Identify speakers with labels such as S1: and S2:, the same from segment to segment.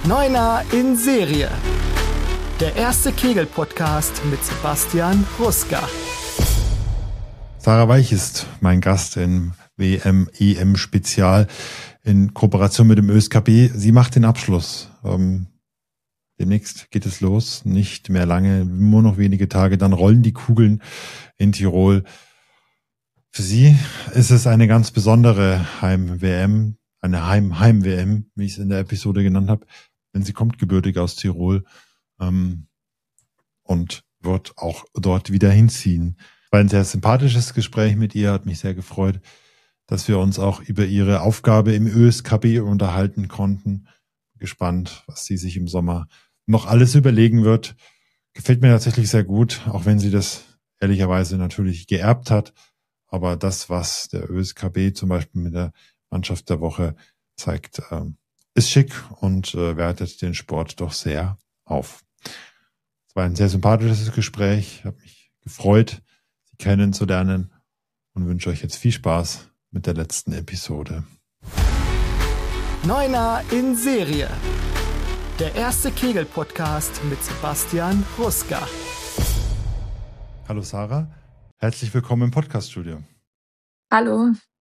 S1: Neuner in Serie. Der erste Kegel-Podcast mit Sebastian Ruska.
S2: Sarah Weich ist mein Gast im WM-EM-Spezial in Kooperation mit dem ÖSKB. Sie macht den Abschluss. Demnächst geht es los, nicht mehr lange, nur noch wenige Tage, dann rollen die Kugeln in Tirol. Für sie ist es eine ganz besondere Heim-WM, eine Heim-WM, wie ich es in der Episode genannt habe, denn sie kommt gebürtig aus Tirol und wird auch dort wieder hinziehen. War ein sehr sympathisches Gespräch mit ihr, hat mich sehr gefreut, dass wir uns auch über ihre Aufgabe im ÖSKB unterhalten konnten. Gespannt, was sie sich im Sommer noch alles überlegen wird. Gefällt mir tatsächlich sehr gut, auch wenn sie das ehrlicherweise natürlich geerbt hat. Aber das, was der ÖSKB zum Beispiel mit der Mannschaft der Woche zeigt, ist schick und wertet den Sport doch sehr auf. Es war ein sehr sympathisches Gespräch. Ich habe mich gefreut, Sie kennenzulernen und wünsche euch jetzt viel Spaß mit der letzten Episode.
S1: Neuner in Serie. Der erste Kegel-Podcast mit Sebastian Ruska.
S2: Hallo Sarah, herzlich willkommen im Podcast-Studio.
S3: Hallo.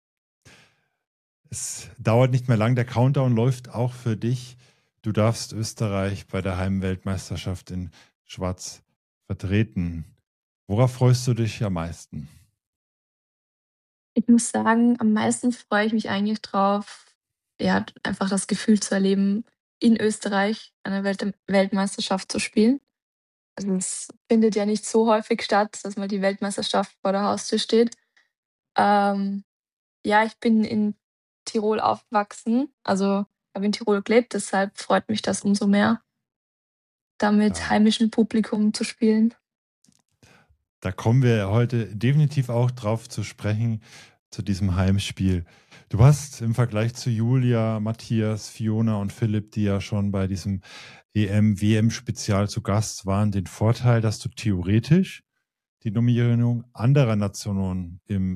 S2: Es dauert nicht mehr lang, der Countdown läuft auch für dich. Du darfst Österreich bei der Heimweltmeisterschaft in Schwarz vertreten. Worauf freust du dich am meisten?
S3: Ich muss sagen, am meisten freue ich mich eigentlich drauf, ja, einfach das Gefühl zu erleben, in Österreich eine Weltmeisterschaft zu spielen. Also es findet ja nicht so häufig statt, dass mal die Weltmeisterschaft vor der Haustür steht. Ähm, ja, ich bin in Tirol aufgewachsen, also habe in Tirol gelebt, deshalb freut mich das umso mehr, da mit heimischem Publikum zu spielen.
S2: Da kommen wir heute definitiv auch drauf zu sprechen, zu diesem Heimspiel. Du hast im Vergleich zu Julia, Matthias, Fiona und Philipp, die ja schon bei diesem EM-WM-Spezial zu Gast waren, den Vorteil, dass du theoretisch die Nominierung anderer Nationen im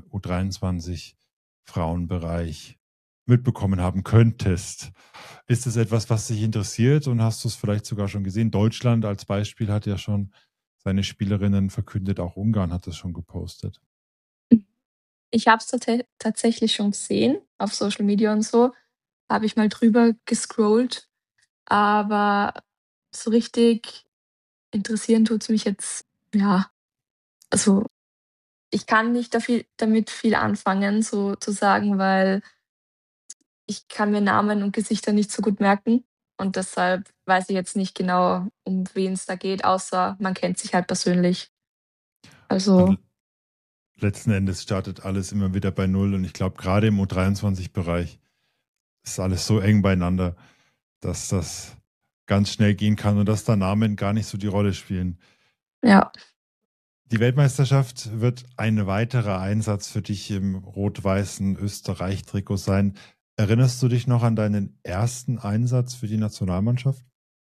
S2: U23-Frauenbereich mitbekommen haben könntest. Ist es etwas, was dich interessiert und hast du es vielleicht sogar schon gesehen? Deutschland als Beispiel hat ja schon seine Spielerinnen verkündet, auch Ungarn hat das schon gepostet.
S3: Ich habe es tatsächlich schon gesehen, auf Social Media und so, habe ich mal drüber gescrollt, aber so richtig interessieren tut es mich jetzt, ja, also ich kann nicht damit viel anfangen, sozusagen, weil ich kann mir Namen und Gesichter nicht so gut merken und deshalb weiß ich jetzt nicht genau, um wen es da geht, außer man kennt sich halt persönlich. Also
S2: Und letzten Endes startet alles immer wieder bei Null und ich glaube, gerade im U23-Bereich ist alles so eng beieinander, dass das ganz schnell gehen kann und dass da Namen gar nicht so die Rolle spielen.
S3: ja.
S2: Die Weltmeisterschaft wird ein weiterer Einsatz für dich im rot-weißen Österreich-Trikot sein. Erinnerst du dich noch an deinen ersten Einsatz für die Nationalmannschaft?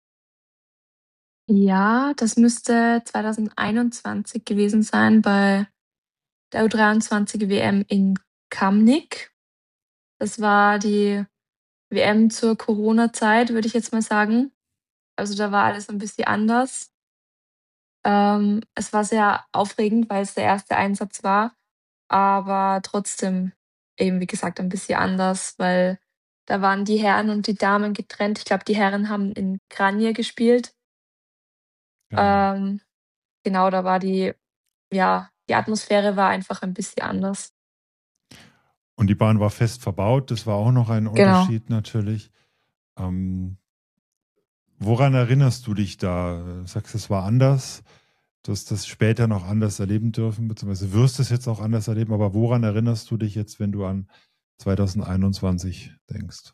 S3: Ja, das müsste 2021 gewesen sein bei der U23 WM in Kamnik. Das war die WM zur Corona-Zeit, würde ich jetzt mal sagen. Also da war alles ein bisschen anders. Es war sehr aufregend, weil es der erste Einsatz war, aber trotzdem eben, wie gesagt, ein bisschen anders, weil da waren die Herren und die Damen getrennt. Ich glaube, die Herren haben in Granje gespielt.
S2: Genau.
S3: Ähm, genau, da war die Atmosphäre war einfach ein bisschen anders.
S2: Und die Bahn war fest verbaut, das war auch noch ein
S3: Genau.
S2: Unterschied natürlich. Woran erinnerst du dich da? Sagst du, es war anders? Du hast das später noch anders erleben dürfen, beziehungsweise wirst es jetzt auch anders erleben, aber woran erinnerst du dich jetzt, wenn du an 2021 denkst?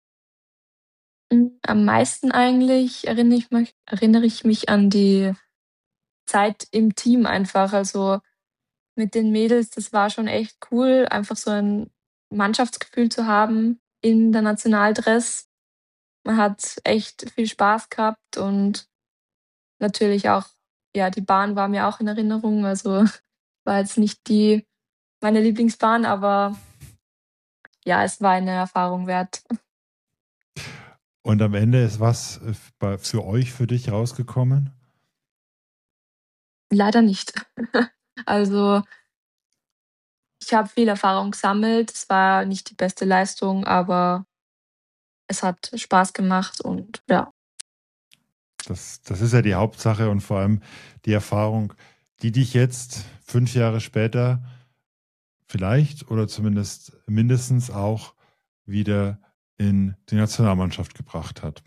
S3: Am meisten eigentlich erinnere ich mich an die Zeit im Team einfach. Also mit den Mädels, das war schon echt cool, einfach so ein Mannschaftsgefühl zu haben in der Nationaldress. Man hat echt viel Spaß gehabt und natürlich auch, ja, die Bahn war mir auch in Erinnerung. Also war jetzt nicht meine Lieblingsbahn, aber ja, es war eine Erfahrung wert.
S2: Und am Ende ist was für dich rausgekommen?
S3: Leider nicht. Also ich habe viel Erfahrung gesammelt. Es war nicht die beste Leistung, aber es hat Spaß gemacht und ja.
S2: Das ist ja die Hauptsache und vor allem die Erfahrung, die dich jetzt 5 Jahre später vielleicht oder zumindest mindestens auch wieder in die Nationalmannschaft gebracht hat.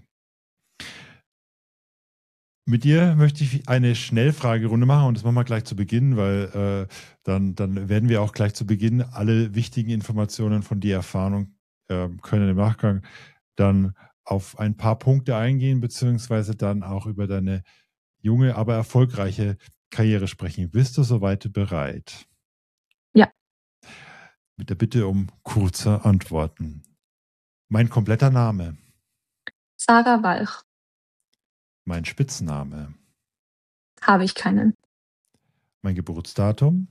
S2: Mit dir möchte ich eine Schnellfragerunde machen und das machen wir gleich zu Beginn, weil dann werden wir auch gleich zu Beginn alle wichtigen Informationen von dir erfahren und können im Nachgang dann auf ein paar Punkte eingehen, beziehungsweise dann auch über deine junge, aber erfolgreiche Karriere sprechen. Bist du soweit bereit?
S3: Ja.
S2: Mit der Bitte um kurze Antworten. Mein kompletter Name.
S3: Sarah Walch.
S2: Mein Spitzname.
S3: Habe ich keinen.
S2: Mein Geburtsdatum.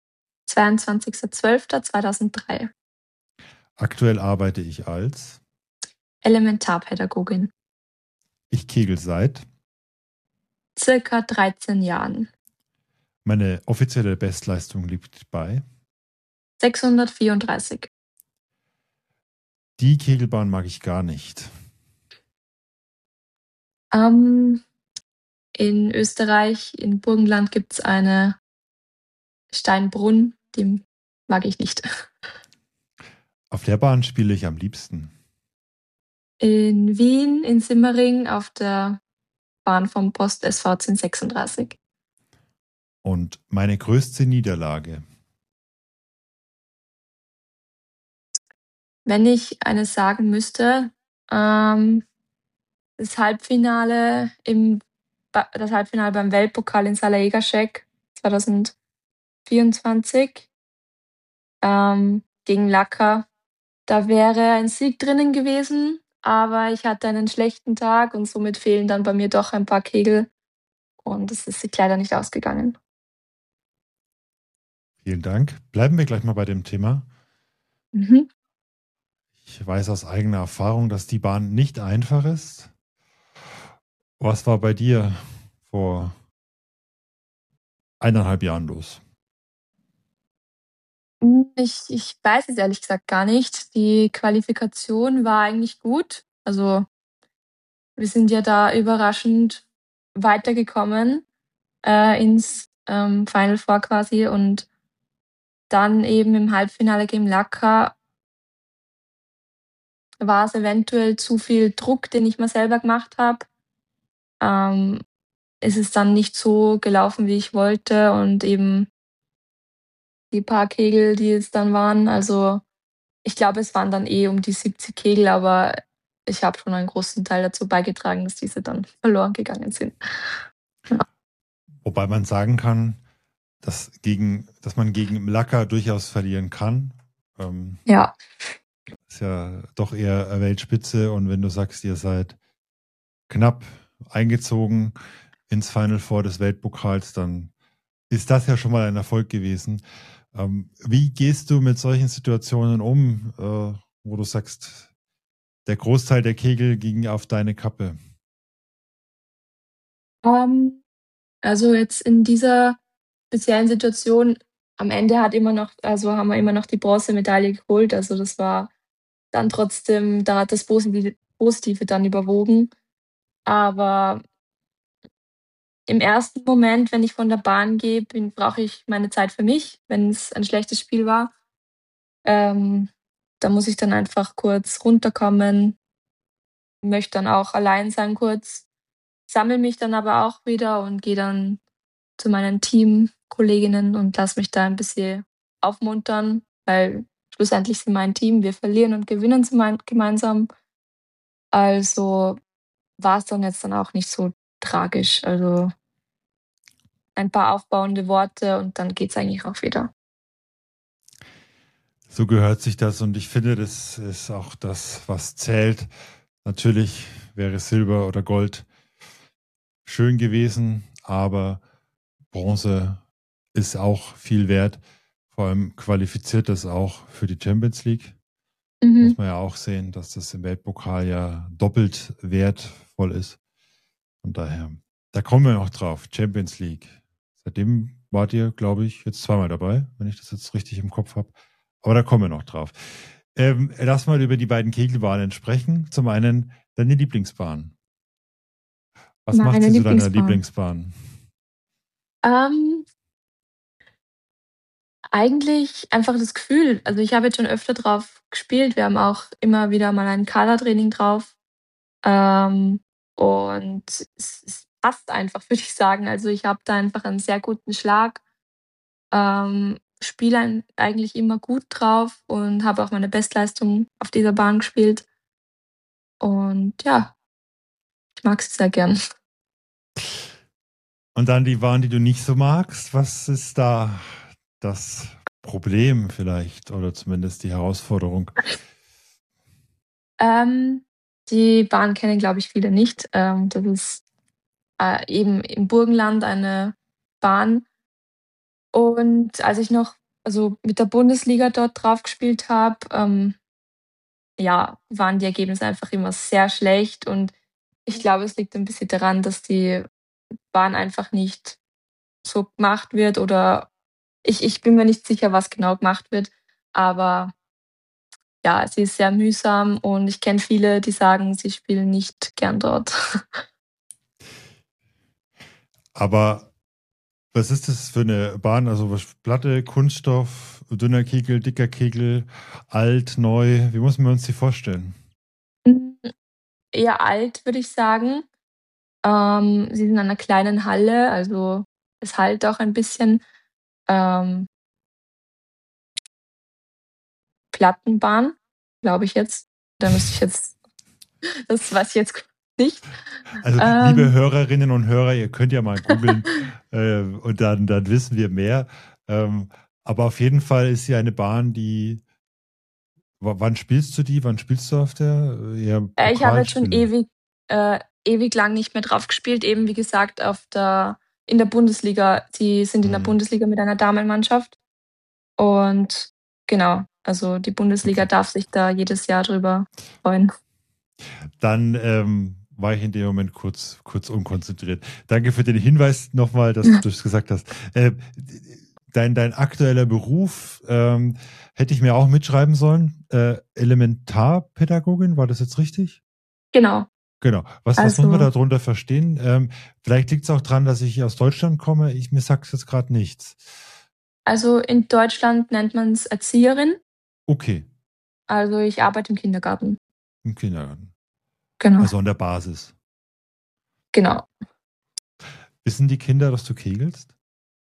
S3: 22.12.2003.
S2: Aktuell arbeite ich als
S3: Elementarpädagogin.
S2: Ich kegel seit
S3: Circa 13 Jahren.
S2: Meine offizielle Bestleistung liegt bei
S3: 634.
S2: Die Kegelbahn mag ich gar nicht.
S3: In Österreich, in Burgenland, gibt es eine Steinbrunn, die mag ich nicht.
S2: Auf der Bahn spiele ich am liebsten.
S3: In Wien, in Simmering, auf der Bahn vom Post SV 1036.
S2: Und meine größte Niederlage.
S3: Wenn ich eine sagen müsste, das Halbfinale beim Weltpokal in Zalaegerszeg 2024 gegen Laka. Da wäre ein Sieg drinnen gewesen, aber ich hatte einen schlechten Tag und somit fehlen dann bei mir doch ein paar Kegel und es ist sich leider nicht ausgegangen.
S2: Vielen Dank. Bleiben wir gleich mal bei dem Thema.
S3: Mhm.
S2: Ich weiß aus eigener Erfahrung, dass die Bahn nicht einfach ist. Was war bei dir vor 1,5 Jahren los?
S3: Ich weiß es ehrlich gesagt gar nicht. Die Qualifikation war eigentlich gut. Also wir sind ja da überraschend weitergekommen ins Final Four quasi und dann eben im Halbfinale gegen Laka war es eventuell zu viel Druck, den ich mir selber gemacht habe. Ist es dann nicht so gelaufen, wie ich wollte und eben die paar Kegel, die es dann waren. Also ich glaube, es waren dann um die 70 Kegel, aber ich habe schon einen großen Teil dazu beigetragen, dass diese dann verloren gegangen sind. Ja.
S2: Wobei man sagen kann, dass man gegen Laka durchaus verlieren kann.
S3: Ja.
S2: Ist ja doch eher Weltspitze und wenn du sagst, ihr seid knapp eingezogen ins Final Four des Weltpokals, dann ist das ja schon mal ein Erfolg gewesen. Wie gehst du mit solchen Situationen um, wo du sagst, der Großteil der Kegel ging auf deine Kappe?
S3: Also jetzt in dieser speziellen Situation, am Ende haben wir immer noch die Bronzemedaille geholt. Also das war dann trotzdem, da hat das Positive dann überwogen. Aber im ersten Moment, wenn ich von der Bahn gehe, brauche ich meine Zeit für mich, wenn es ein schlechtes Spiel war. Da muss ich dann einfach kurz runterkommen, möchte dann auch allein sein kurz, sammle mich dann aber auch wieder und gehe dann zu meinen Teamkolleginnen und lasse mich da ein bisschen aufmuntern, weil schlussendlich sind wir ein Team, wir verlieren und gewinnen gemeinsam. Also war es dann jetzt dann auch nicht so tragisch. Also ein paar aufbauende Worte und dann geht es eigentlich auch wieder.
S2: So gehört sich das und ich finde, das ist auch das, was zählt. Natürlich wäre Silber oder Gold schön gewesen, aber Bronze ist auch viel wert. Vor allem qualifiziert das auch für die Champions League. Muss man ja auch sehen, dass das im Weltpokal ja doppelt wertvoll ist. Von daher, da kommen wir noch drauf. Champions League. Seitdem wart ihr, glaube ich, jetzt zweimal dabei, wenn ich das jetzt richtig im Kopf habe. Aber da kommen wir noch drauf. Lass mal über die beiden Kegelbahnen sprechen. Zum einen deine Lieblingsbahn. Was macht sie zu deiner Lieblingsbahn?
S3: Eigentlich einfach das Gefühl. Also ich habe jetzt schon öfter drauf gespielt. Wir haben auch immer wieder mal ein Kadertraining drauf. Und es passt einfach, würde ich sagen. Also ich habe da einfach einen sehr guten Schlag. Spiele eigentlich immer gut drauf und habe auch meine Bestleistung auf dieser Bahn gespielt. Und ja, ich mag sie sehr gern.
S2: Und dann die Bahn, die du nicht so magst. Was ist da das Problem vielleicht oder zumindest die Herausforderung?
S3: Die Bahn kennen, glaube ich, viele nicht. Das ist eben im Burgenland eine Bahn. Und als ich noch mit der Bundesliga dort drauf gespielt habe, ja, waren die Ergebnisse einfach immer sehr schlecht. Und ich glaube, es liegt ein bisschen daran, dass die Bahn einfach nicht so gemacht wird oder ich bin mir nicht sicher, was genau gemacht wird. Aber ja, sie ist sehr mühsam und ich kenne viele, die sagen, sie spielen nicht gern dort.
S2: Aber was ist das für eine Bahn? Also was, Platte, Kunststoff, dünner Kegel, dicker Kegel, alt, neu? Wie muss man uns die vorstellen?
S3: Eher alt, würde ich sagen. Sie sind in einer kleinen Halle, also es halt auch ein bisschen. Plattenbahn, glaube ich jetzt. Da müsste ich jetzt, das weiß ich jetzt nicht.
S2: Also liebe Hörerinnen und Hörer, ihr könnt ja mal googeln und dann wissen wir mehr. Aber auf jeden Fall ist sie eine Bahn, die. Wann spielst du die? Wann spielst du auf der?
S3: Ich habe jetzt schon ewig lang nicht mehr drauf gespielt. Eben wie gesagt in der Bundesliga. Sie sind in der Bundesliga mit einer Damenmannschaft. Und genau, also die Bundesliga darf sich da jedes Jahr drüber freuen.
S2: Dann war ich in dem Moment kurz unkonzentriert. Danke für den Hinweis nochmal, dass du es gesagt hast. Dein aktueller Beruf hätte ich mir auch mitschreiben sollen. Elementarpädagogin, war das jetzt richtig?
S3: Genau.
S2: Was muss man darunter verstehen? Vielleicht liegt es auch daran, dass ich aus Deutschland komme. Mir sagt es jetzt gerade nichts.
S3: Also in Deutschland nennt man es Erzieherin.
S2: Okay.
S3: Also ich arbeite im Kindergarten.
S2: Im Kindergarten.
S3: Genau.
S2: Also an der Basis.
S3: Genau.
S2: Wissen die Kinder, dass du kegelst?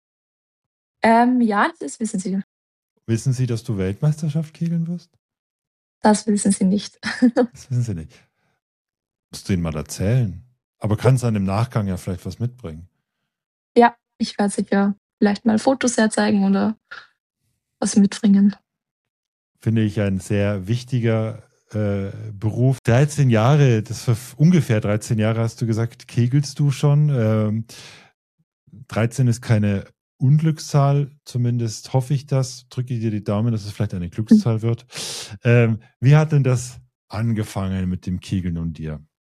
S3: Ja, das wissen sie.
S2: Wissen sie, dass du Weltmeisterschaft kegeln wirst?
S3: Das wissen sie nicht.
S2: Das wissen sie nicht. Musst du ihnen mal erzählen. Aber kannst dann im Nachgang ja vielleicht was mitbringen.
S3: Ja, ich werde sicher vielleicht mal Fotos herzeigen oder was mitbringen.
S2: Finde ich ein sehr wichtiger Beruf. 13 Jahre, ungefähr 13 Jahre hast du gesagt, kegelst du schon. 13 ist keine Unglückszahl, zumindest hoffe ich das. Drücke dir die Daumen, dass es vielleicht eine Glückszahl wird. Wie hat denn das angefangen mit dem Kegeln und dir?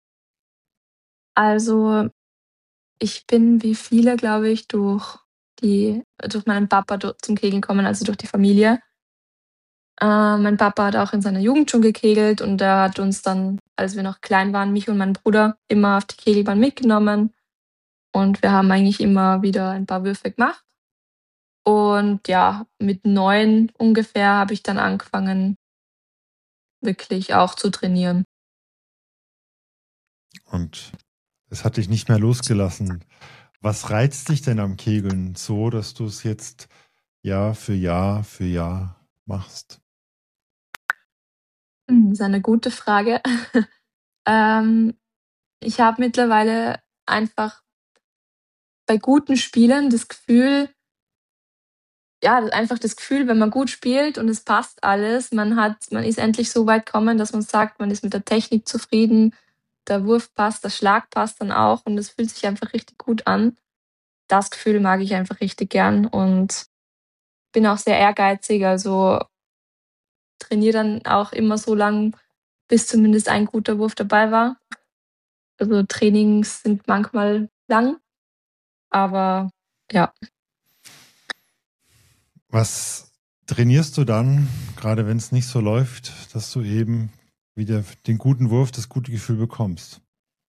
S3: Also ich bin wie viele, glaube ich, durch meinen Papa zum Kegeln gekommen, also durch die Familie. Mein Papa hat auch in seiner Jugend schon gekegelt und er hat uns dann, als wir noch klein waren, mich und meinen Bruder, immer auf die Kegelbahn mitgenommen. Und wir haben eigentlich immer wieder ein paar Würfe gemacht. Und ja, mit 9 ungefähr habe ich dann angefangen, wirklich auch zu trainieren.
S2: Und es hat dich nicht mehr losgelassen. Was reizt dich denn am Kegeln so, dass du es jetzt Jahr für Jahr machst?
S3: Das ist eine gute Frage. Ich habe mittlerweile einfach bei guten Spielen das Gefühl, wenn man gut spielt und es passt alles, man ist endlich so weit gekommen, dass man sagt, man ist mit der Technik zufrieden, der Wurf passt, der Schlag passt dann auch und es fühlt sich einfach richtig gut an. Das Gefühl mag ich einfach richtig gern und bin auch sehr ehrgeizig, also trainiere dann auch immer so lang, bis zumindest ein guter Wurf dabei war. Also Trainings sind manchmal lang, aber ja.
S2: Was trainierst du dann, gerade wenn es nicht so läuft, dass du eben wieder den guten Wurf, das gute Gefühl bekommst?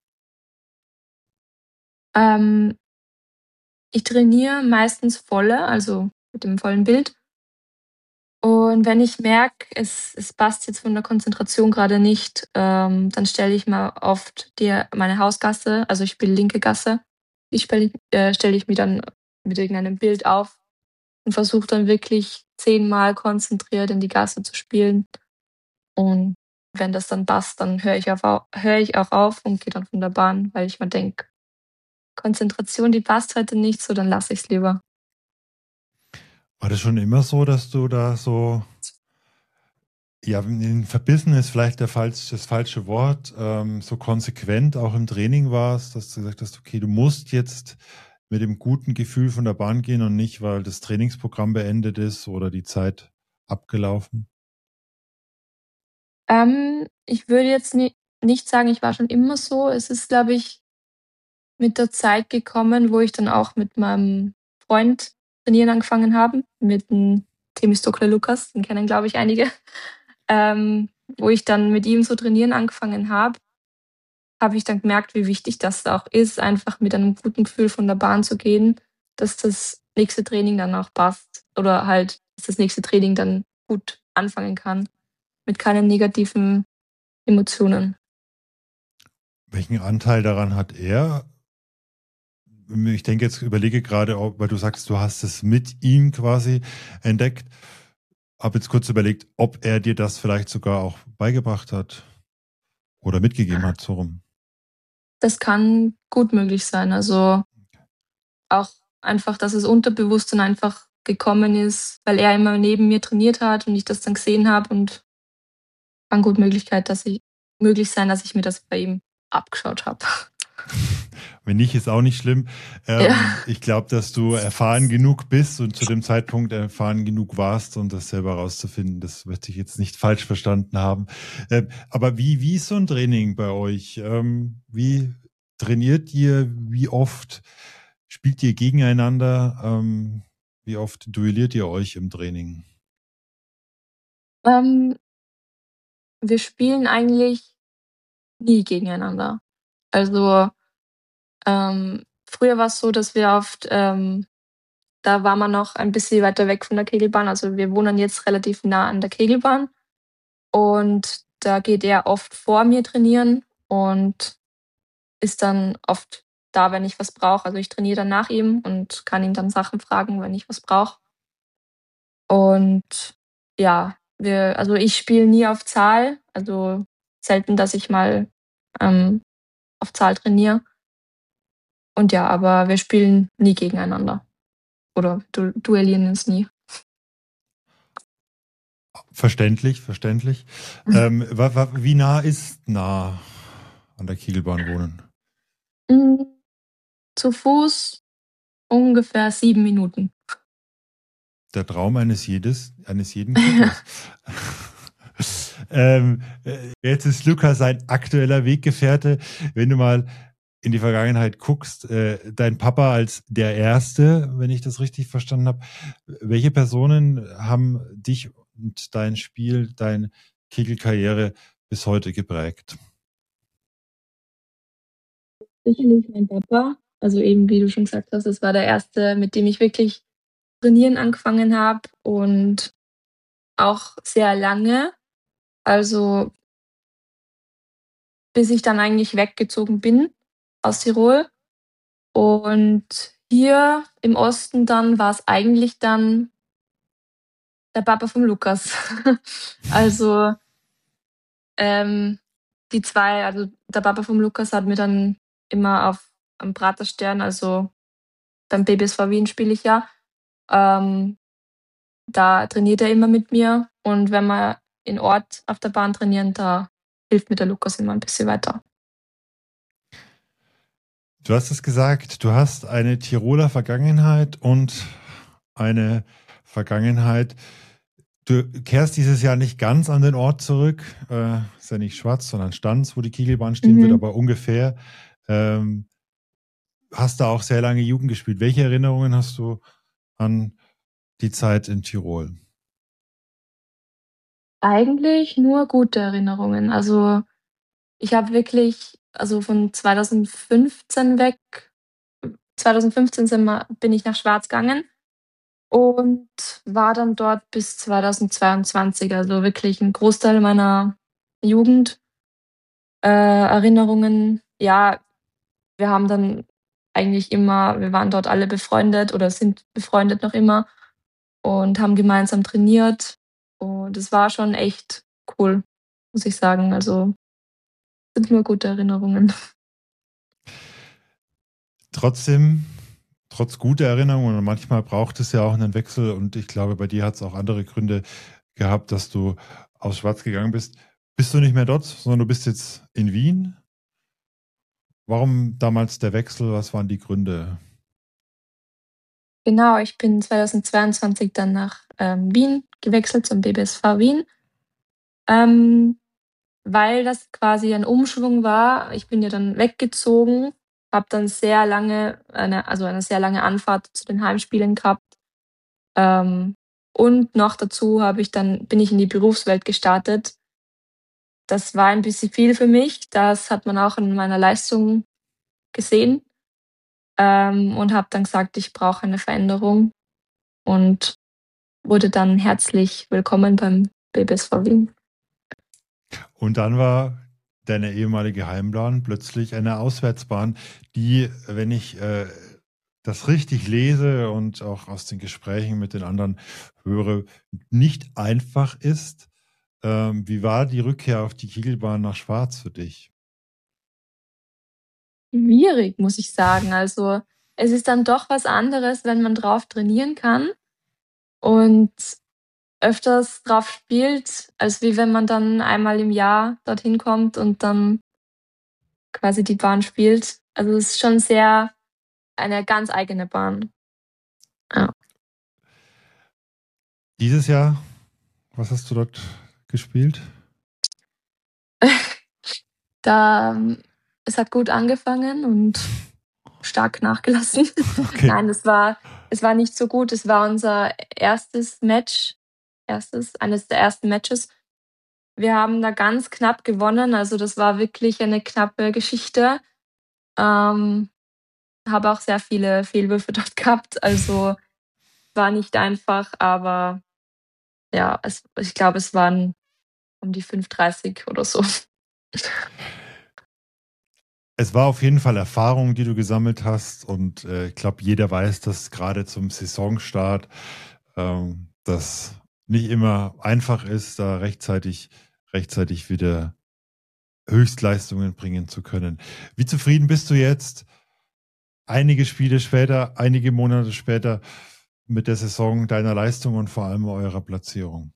S3: Ich trainiere meistens volle, also mit dem vollen Bild. Und wenn ich merke, es passt jetzt von der Konzentration gerade nicht, dann stelle ich mir oft meine Hausgasse, also ich spiele linke Gasse, stelle ich mir dann mit irgendeinem Bild auf und versuche dann wirklich 10-mal konzentriert in die Gasse zu spielen. Und wenn das dann passt, dann höre ich auch auf und gehe dann von der Bahn, weil ich mir denke, Konzentration, die passt heute nicht, so dann lasse ich es lieber.
S2: War das schon immer so, dass du da so, ja, verbissen ist vielleicht das falsche Wort, so konsequent auch im Training warst, dass du gesagt hast, okay, du musst jetzt mit dem guten Gefühl von der Bahn gehen und nicht, weil das Trainingsprogramm beendet ist oder die Zeit abgelaufen?
S3: Ich würde jetzt nicht sagen, ich war schon immer so. Es ist, glaube ich, mit der Zeit gekommen, wo ich dann auch mit meinem Freund trainieren angefangen habe, mit dem Themistokler Lukas, den kennen, glaube ich, einige. Wo ich dann mit ihm so trainieren angefangen habe ich dann gemerkt, wie wichtig das auch ist, einfach mit einem guten Gefühl von der Bahn zu gehen, dass das nächste Training dann auch passt oder halt, dass das nächste Training dann gut anfangen kann, mit keinen negativen Emotionen.
S2: Welchen Anteil daran hat er? Ich denke jetzt, überlege gerade, weil du sagst, du hast es mit ihm quasi entdeckt. Habe jetzt kurz überlegt, ob er dir das vielleicht sogar auch beigebracht hat oder mitgegeben hat, so rum.
S3: Das kann gut möglich sein. Also auch einfach, dass es unterbewusst dann einfach gekommen ist, weil er immer neben mir trainiert hat und ich das dann gesehen habe und kann gut möglich sein, dass ich mir das bei ihm abgeschaut habe.
S2: Wenn nicht, ist auch nicht schlimm.
S3: Ja.
S2: Ich glaube, dass du erfahren genug bist und zu dem Zeitpunkt erfahren genug warst, um das selber rauszufinden. Das möchte ich jetzt nicht falsch verstanden haben. Aber wie ist so ein Training bei euch? Wie trainiert ihr? Wie oft spielt ihr gegeneinander? Wie oft duelliert ihr euch im Training?
S3: Wir spielen eigentlich nie gegeneinander. Also früher war es so, dass wir oft, da war man noch ein bisschen weiter weg von der Kegelbahn. Also wir wohnen jetzt relativ nah an der Kegelbahn und da geht er oft vor mir trainieren und ist dann oft da, wenn ich was brauche. Also ich trainiere dann nach ihm und kann ihn dann Sachen fragen, wenn ich was brauche. Und ja, also ich spiele nie auf Zahl, also selten, dass ich mal auf Zahl trainiere. Und ja, aber wir spielen nie gegeneinander. Oder duellieren uns nie.
S2: Verständlich, verständlich. Wie nah ist nah an der Kegelbahn wohnen?
S3: Zu Fuß ungefähr 7 Minuten.
S2: Der Traum eines jeden Kickers. Jetzt ist Lukas ein aktueller Weggefährte. Wenn du mal in die Vergangenheit guckst, dein Papa als der Erste, wenn ich das richtig verstanden habe, welche Personen haben dich und dein Spiel, deine Kegelkarriere bis heute geprägt?
S3: Sicherlich mein Papa. Also eben, wie du schon gesagt hast, es war der Erste, mit dem ich wirklich trainieren angefangen habe und auch sehr lange. Also bis ich dann eigentlich weggezogen bin aus Tirol. Und hier im Osten dann war es eigentlich dann der Papa vom Lukas. Also die zwei, also der Papa vom Lukas hat mir dann immer am Praterstern, also beim BBSV Wien spiele ich ja, da trainiert er immer mit mir und wenn wir in Ort auf der Bahn trainieren, da hilft mir der Lukas immer ein bisschen weiter.
S2: Du hast es gesagt, du hast eine Tiroler Vergangenheit und eine Vergangenheit. Du kehrst dieses Jahr nicht ganz an den Ort zurück, ist ja nicht Schwarz, sondern Stanz, wo die Kegelbahn stehen wird, aber ungefähr. Hast da auch sehr lange Jugend gespielt. Welche Erinnerungen hast du an die Zeit in Tirol?
S3: Eigentlich nur gute Erinnerungen. Also, ich habe wirklich von 2015 weg 2015 bin ich nach Schwarz gegangen und war dann dort bis 2022, also wirklich ein Großteil meiner Jugend. Erinnerungen, ja, wir haben dann wir waren dort alle befreundet oder sind befreundet noch immer und haben gemeinsam trainiert. Und es war schon echt cool, muss ich sagen. Also sind nur gute Erinnerungen.
S2: Trotzdem, trotz guter Erinnerungen, und manchmal braucht es ja auch einen Wechsel, und ich glaube, bei dir hat es auch andere Gründe gehabt, dass du aus Schwarz gegangen bist. Bist du nicht mehr dort, sondern du bist jetzt in Wien? Warum damals der Wechsel? Was waren die Gründe?
S3: Genau, ich bin 2022 dann nach Wien gewechselt zum BBSV Wien, ähm, weil das quasi ein Umschwung war. Ich bin ja dann weggezogen, habe dann eine sehr lange Anfahrt zu den Heimspielen gehabt. Und noch dazu bin ich in die Berufswelt gestartet. Das war ein bisschen viel für mich. Das hat man auch in meiner Leistung gesehen. Und habe dann gesagt, ich brauche eine Veränderung und wurde dann herzlich willkommen beim BBSV Wien.
S2: Und dann war deine ehemalige Heimbahn plötzlich eine Auswärtsbahn, die, wenn ich das richtig lese und auch aus den Gesprächen mit den anderen höre, nicht einfach ist. Wie war die Rückkehr auf die Kegelbahn nach Schwarz für dich?
S3: Schwierig, muss ich sagen. Also es ist dann doch was anderes, wenn man drauf trainieren kann und öfters drauf spielt, als wie wenn man dann einmal im Jahr dorthin kommt und dann quasi die Bahn spielt. Also es ist schon sehr eine ganz eigene Bahn. Ja.
S2: Dieses Jahr, was hast du dort gespielt?
S3: Es hat gut angefangen und stark nachgelassen.
S2: Okay.
S3: Nein, es war nicht so gut. Es war unser erstes Match, eines der ersten Matches. Wir haben da ganz knapp gewonnen, also das war wirklich eine knappe Geschichte. Habe auch sehr viele Fehlwürfe dort gehabt, also war nicht einfach, aber ja, ich glaube, es waren um die 5:30 oder so.
S2: Es war auf jeden Fall Erfahrung, die du gesammelt hast, und ich glaube, jeder weiß, dass gerade zum Saisonstart das nicht immer einfach ist, da rechtzeitig wieder Höchstleistungen bringen zu können. Wie zufrieden bist du jetzt, einige Spiele später, einige Monate später, mit der Saison, deiner Leistung und vor allem eurer Platzierung?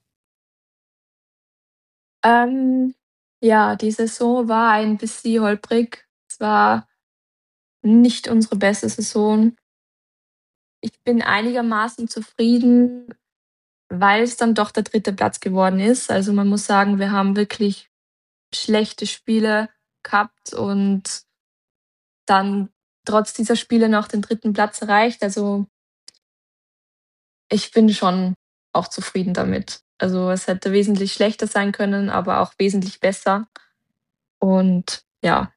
S3: Ja, die Saison war ein bisschen holprig. Es war nicht unsere beste Saison. Ich bin einigermaßen zufrieden, weil es dann doch der 3. Platz geworden ist. Also man muss sagen, wir haben wirklich schlechte Spiele gehabt und dann trotz dieser Spiele noch den 3. Platz erreicht. Also ich bin schon auch zufrieden damit. Also es hätte wesentlich schlechter sein können, aber auch wesentlich besser. Und ja.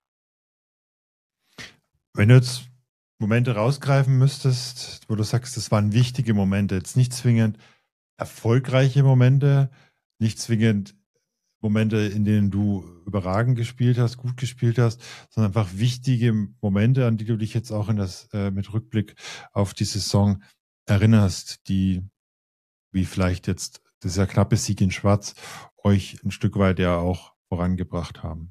S2: Wenn du jetzt Momente rausgreifen müsstest, wo du sagst, das waren wichtige Momente, jetzt nicht zwingend erfolgreiche Momente, nicht zwingend Momente, in denen du überragend gespielt hast, gut gespielt hast, sondern einfach wichtige Momente, an die du dich jetzt auch mit Rückblick auf die Saison erinnerst, die, wie vielleicht jetzt dieser knappe Sieg in Schwarz, euch ein Stück weit ja auch vorangebracht haben.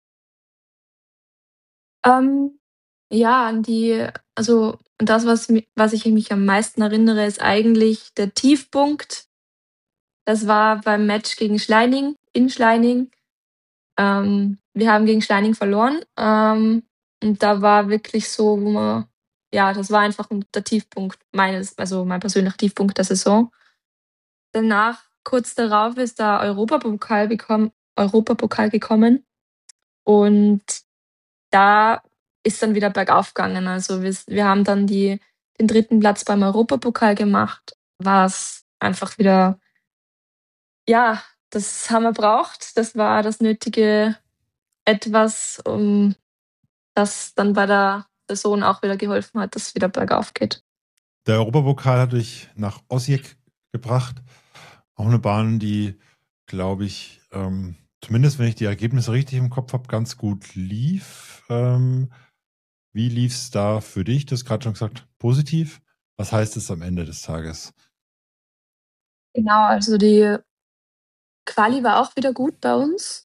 S3: Ja, das, was ich mich am meisten erinnere, ist eigentlich der Tiefpunkt. Das war beim Match gegen Schleining, in Schleining. Wir haben gegen Schleining verloren. Und da war wirklich so, das war einfach der Tiefpunkt mein persönlicher Tiefpunkt der Saison. Danach kurz darauf ist der Europapokal gekommen und da ist dann wieder bergauf gegangen. Also wir haben dann den 3. Platz beim Europapokal gemacht, was einfach wieder, ja, das haben wir braucht. Das war das nötige Etwas, das dann bei der Saison auch wieder geholfen hat, dass es wieder bergauf geht.
S2: Der Europapokal hat dich nach Osijek gebracht. Auch eine Bahn, die, glaube ich, zumindest wenn ich die Ergebnisse richtig im Kopf habe, ganz gut lief. Wie lief es da für dich? Du hast gerade schon gesagt, positiv. Was heißt es am Ende des Tages?
S3: Genau, also die Quali war auch wieder gut bei uns.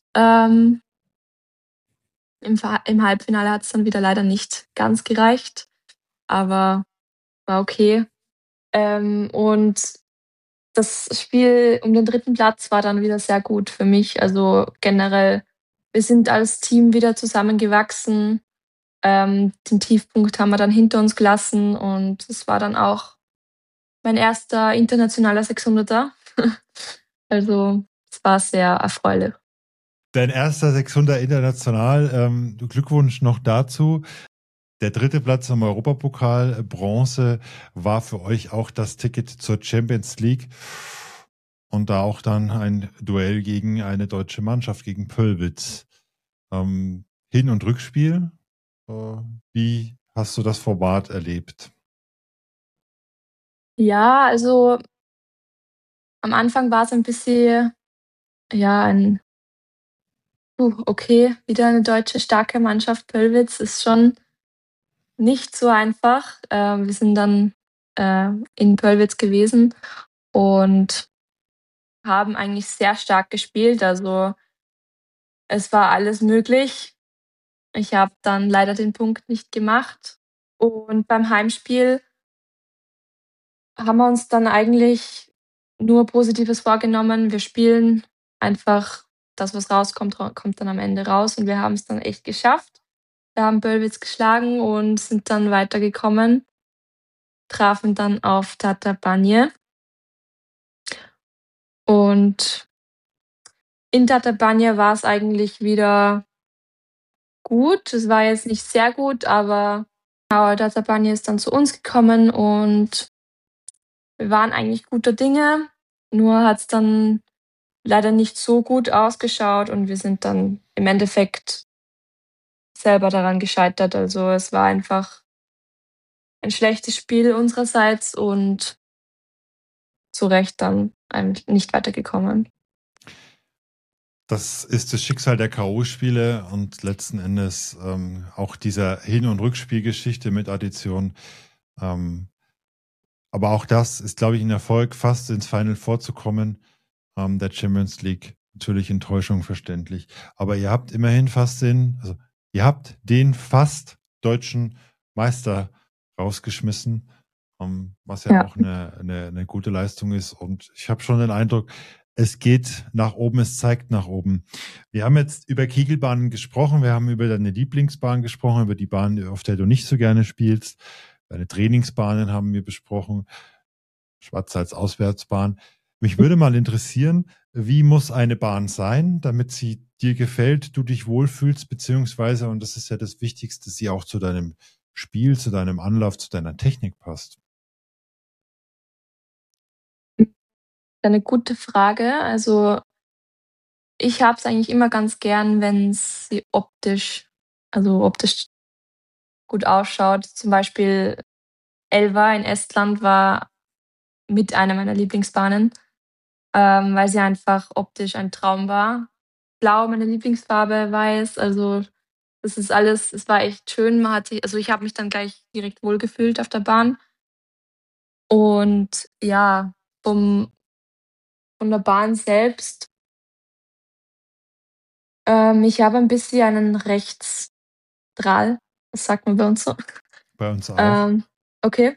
S3: Im Halbfinale hat es dann wieder leider nicht ganz gereicht, aber war okay. Und das Spiel um den 3. Platz war dann wieder sehr gut für mich. Also generell, wir sind als Team wieder zusammengewachsen. Den Tiefpunkt haben wir dann hinter uns gelassen und es war dann auch mein erster internationaler 600er. Also es war sehr erfreulich.
S2: Dein erster 600 international, Glückwunsch noch dazu. Der 3. Platz am Europapokal, Bronze, war für euch auch das Ticket zur Champions League und da auch dann ein Duell gegen eine deutsche Mannschaft, gegen Pölwitz. Hin- und Rückspiel, wie hast du das Format erlebt?
S3: Ja, also am Anfang war es ein bisschen, ja, okay, wieder eine deutsche starke Mannschaft. Pölwitz ist schon nicht so einfach. Wir sind dann in Pölwitz gewesen und haben eigentlich sehr stark gespielt. Also es war alles möglich. Ich habe dann leider den Punkt nicht gemacht. Und beim Heimspiel haben wir uns dann eigentlich nur Positives vorgenommen. Wir spielen einfach das, was rauskommt, kommt dann am Ende raus. Und wir haben es dann echt geschafft. Wir haben Bölwitz geschlagen und sind dann weitergekommen, trafen dann auf Tatabánya. Und in Tatabánya war es eigentlich wieder gut. Es war jetzt nicht sehr gut, aber Tatabánya ist dann zu uns gekommen und wir waren eigentlich guter Dinge. Nur hat es dann leider nicht so gut ausgeschaut und wir sind dann im Endeffekt selber daran gescheitert. Also es war einfach ein schlechtes Spiel unsererseits und zu Recht dann nicht weitergekommen.
S2: Das ist das Schicksal der K.O.-Spiele und letzten Endes auch dieser Hin- und Rückspielgeschichte mit Addition. Aber auch das ist, glaube ich, ein Erfolg, fast ins Final vorzukommen. Der Champions League, natürlich Enttäuschung verständlich. Aber ihr habt immerhin ihr habt den fast deutschen Meister rausgeschmissen, was ja auch eine gute Leistung ist. Und ich habe schon den Eindruck, es geht nach oben, es zeigt nach oben. Wir haben jetzt über Kegelbahnen gesprochen, wir haben über deine Lieblingsbahn gesprochen, über die Bahn, auf der du nicht so gerne spielst. Deine Trainingsbahnen haben wir besprochen, Schwarz als Auswärtsbahn. Mich würde mal interessieren, wie muss eine Bahn sein, damit sie dir gefällt, du dich wohlfühlst, beziehungsweise, und das ist ja das Wichtigste, sie auch zu deinem Spiel, zu deinem Anlauf, zu deiner Technik passt.
S3: Eine gute Frage. Also ich habe es eigentlich immer ganz gern, wenn sie optisch gut ausschaut. Zum Beispiel Elva in Estland war mit einer meiner Lieblingsbahnen, weil sie einfach optisch ein Traum war. Blau meine Lieblingsfarbe, weiß, also das ist alles, es war echt schön. Also ich habe mich dann gleich direkt wohlgefühlt auf der Bahn. Und ja, von der Bahn selbst, ich habe ein bisschen einen Rechtsdrall, das sagt man bei uns so.
S2: Bei uns auch.
S3: Okay.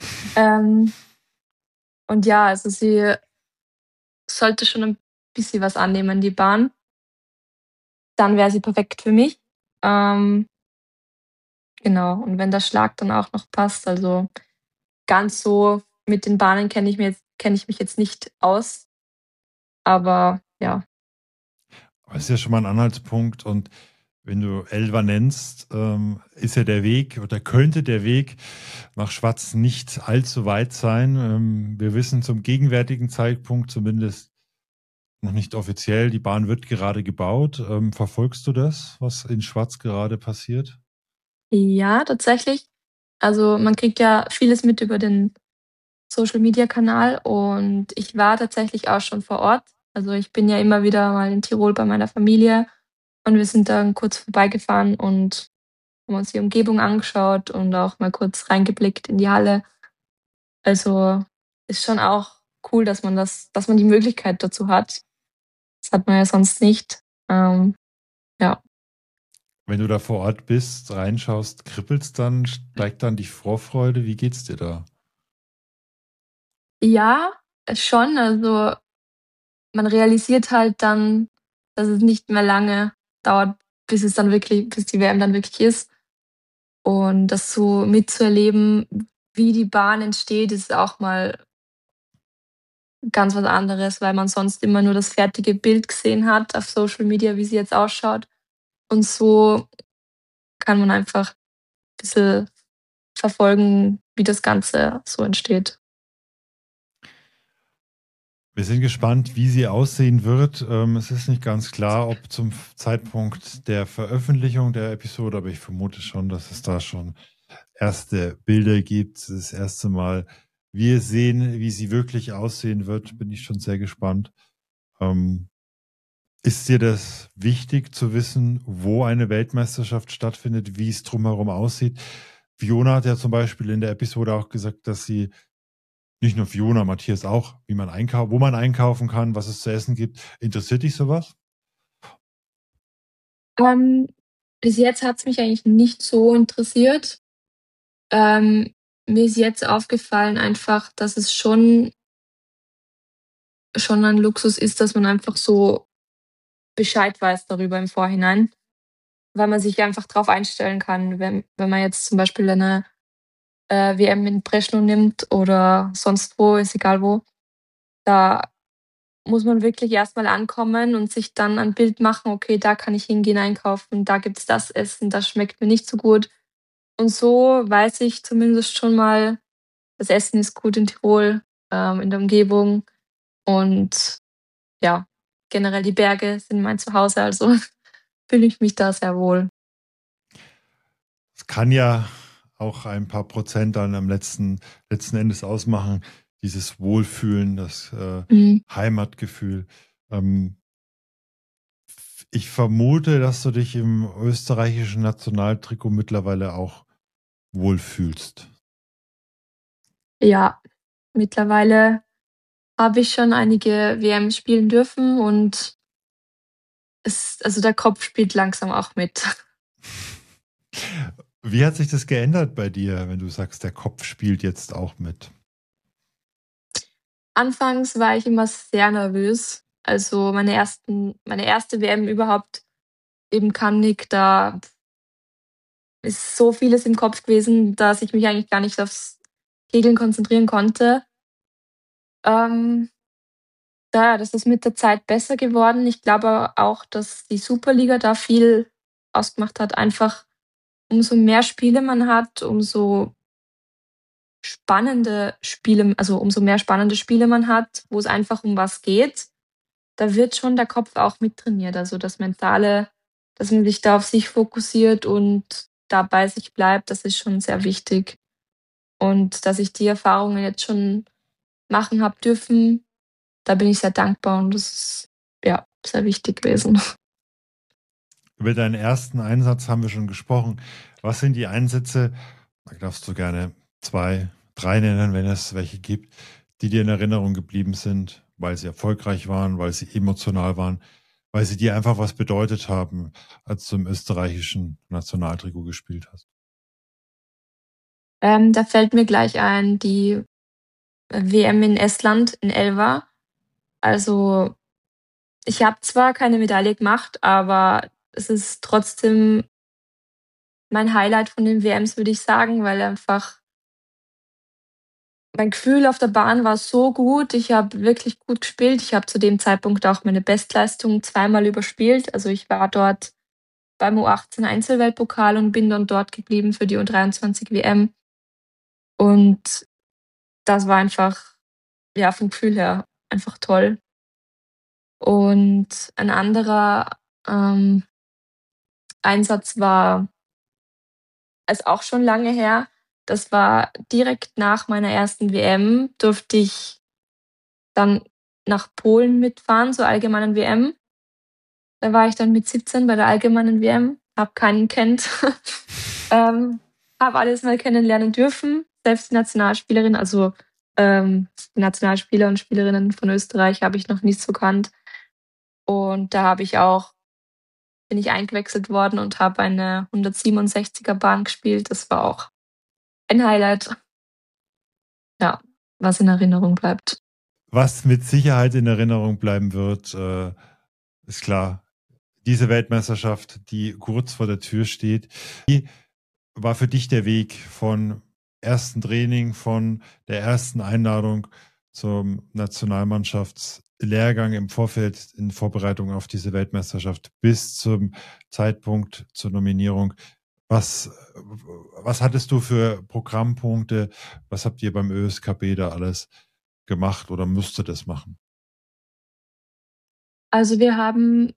S3: Und ja, also sie sollte schon ein bisschen was annehmen, die Bahn. Dann wäre sie perfekt für mich. Genau, und wenn der Schlag dann auch noch passt, also ganz so mit den Bahnen kenne ich mich jetzt nicht aus. Aber ja.
S2: Aber es ist ja schon mal ein Anhaltspunkt und wenn du Elva nennst, ist ja der Weg oder könnte der Weg nach Schwaz nicht allzu weit sein. Wir wissen zum gegenwärtigen Zeitpunkt zumindest noch nicht offiziell, die Bahn wird gerade gebaut. Verfolgst du das, was in Schwaz gerade passiert?
S3: Ja, tatsächlich. Also man kriegt ja vieles mit über den Social-Media-Kanal und ich war tatsächlich auch schon vor Ort. Also ich bin ja immer wieder mal in Tirol bei meiner Familie und wir sind dann kurz vorbeigefahren und haben uns die Umgebung angeschaut und auch mal kurz reingeblickt in die Halle. Also ist schon auch cool, dass man die Möglichkeit dazu hat. Das hat man ja sonst nicht. Ja.
S2: Wenn du da vor Ort bist, reinschaust, kribbelt's dann, steigt dann die Vorfreude? Wie geht's dir da?
S3: Ja, schon. Also man realisiert halt dann, dass es nicht mehr lange dauert, bis die WM dann wirklich ist. Und das so mitzuerleben, wie die Bahn entsteht, ist auch mal ganz was anderes, weil man sonst immer nur das fertige Bild gesehen hat auf Social Media, wie sie jetzt ausschaut. Und so kann man einfach ein bisschen verfolgen, wie das Ganze so entsteht.
S2: Wir sind gespannt, wie sie aussehen wird. Es ist nicht ganz klar, ob zum Zeitpunkt der Veröffentlichung der Episode, aber ich vermute schon, dass es da schon erste Bilder gibt. Das erste Mal wir sehen, wie sie wirklich aussehen wird, bin ich schon sehr gespannt. Ist dir das wichtig zu wissen, wo eine Weltmeisterschaft stattfindet, wie es drumherum aussieht? Fiona hat ja zum Beispiel in der Episode auch gesagt, dass sie nicht nur Fiona, Matthias auch, wo man einkaufen kann, was es zu essen gibt. Interessiert dich sowas?
S3: Ähm, Bis jetzt hat es mich eigentlich nicht so interessiert. Ähm, Mir ist jetzt aufgefallen einfach, dass es schon ein Luxus ist, dass man einfach so Bescheid weiß darüber im Vorhinein, weil man sich einfach drauf einstellen kann, wenn man jetzt zum Beispiel eine WM in Brezno nimmt oder sonst wo, ist egal wo. Da muss man wirklich erst mal ankommen und sich dann ein Bild machen: „Okay, da kann ich hingehen einkaufen, da gibt's das Essen, das schmeckt mir nicht so gut.“ Und so weiß ich zumindest schon mal, das Essen ist gut in Tirol, in der Umgebung und ja, generell die Berge sind mein Zuhause, also fühle ich mich da sehr wohl.
S2: Es kann ja auch ein paar Prozent dann am letzten Endes ausmachen, dieses Wohlfühlen, das
S3: Mhm.
S2: Heimatgefühl. Ähm, Ich vermute, dass du dich im österreichischen Nationaltrikot mittlerweile auch wohlfühlst.
S3: Ja, mittlerweile habe ich schon einige WMs spielen dürfen und also der Kopf spielt langsam auch mit.
S2: Wie hat sich das geändert bei dir, wenn du sagst, der Kopf spielt jetzt auch mit?
S3: Anfangs war ich immer sehr nervös. Also meine erste WM überhaupt eben Kamnik, da ist so vieles im Kopf gewesen, dass ich mich eigentlich gar nicht aufs Kegeln konzentrieren konnte. Ähm, Das ist mit der Zeit besser geworden. Ich glaube auch, dass die Superliga da viel ausgemacht hat. Einfach umso mehr Spiele man hat, umso mehr spannende Spiele man hat, wo es einfach um was geht, da wird schon der Kopf auch mittrainiert. Also das Mentale, dass man sich da auf sich fokussiert und da bei sich bleibt, das ist schon sehr wichtig. Und dass ich die Erfahrungen jetzt schon machen habe dürfen, da bin ich sehr dankbar und das ist ja sehr wichtig gewesen.
S2: Über deinen ersten Einsatz haben wir schon gesprochen. Was sind die Einsätze, da darfst du gerne 2, 3 nennen, wenn es welche gibt, die dir in Erinnerung geblieben sind, weil sie erfolgreich waren, weil sie emotional waren, weil sie dir einfach was bedeutet haben, als du im österreichischen Nationaltrikot gespielt hast?
S3: Da fällt mir gleich ein, die WM in Estland, in Elva. Also ich habe zwar keine Medaille gemacht, aber es ist trotzdem mein Highlight von den WMs, würde ich sagen, weil einfach Mein Gefühl auf der Bahn war so gut. Ich habe wirklich gut gespielt. Ich habe zu dem Zeitpunkt auch meine Bestleistung zweimal überspielt. Also ich war dort beim U18 Einzelweltpokal und bin dann dort geblieben für die U23 WM. Und das war einfach, ja, vom Gefühl her einfach toll. Und ein anderer ähm, Einsatz war, ist auch schon lange her. Das war direkt nach meiner ersten WM, durfte ich dann nach Polen mitfahren zur allgemeinen WM. Da war ich dann mit 17 bei der allgemeinen WM, habe keinen kennt, habe alles mal kennenlernen dürfen. Selbst die Nationalspielerin, also die Nationalspieler und Spielerinnen von Österreich habe ich noch nicht so kannt. Und da bin ich eingewechselt worden und habe eine 167er Bahn gespielt. Das war auch ein Highlight, ja, was in Erinnerung bleibt.
S2: Was mit Sicherheit in Erinnerung bleiben wird, ist klar. Diese Weltmeisterschaft, die kurz vor der Tür steht. Wie war für dich der Weg von ersten Training, von der ersten Einladung zum Nationalmannschaftslehrgang im Vorfeld in Vorbereitung auf diese Weltmeisterschaft bis zum Zeitpunkt zur Nominierung? Was hattest du für Programmpunkte? Was habt ihr beim ÖSKB da alles gemacht oder müsstet es machen?
S3: Also wir haben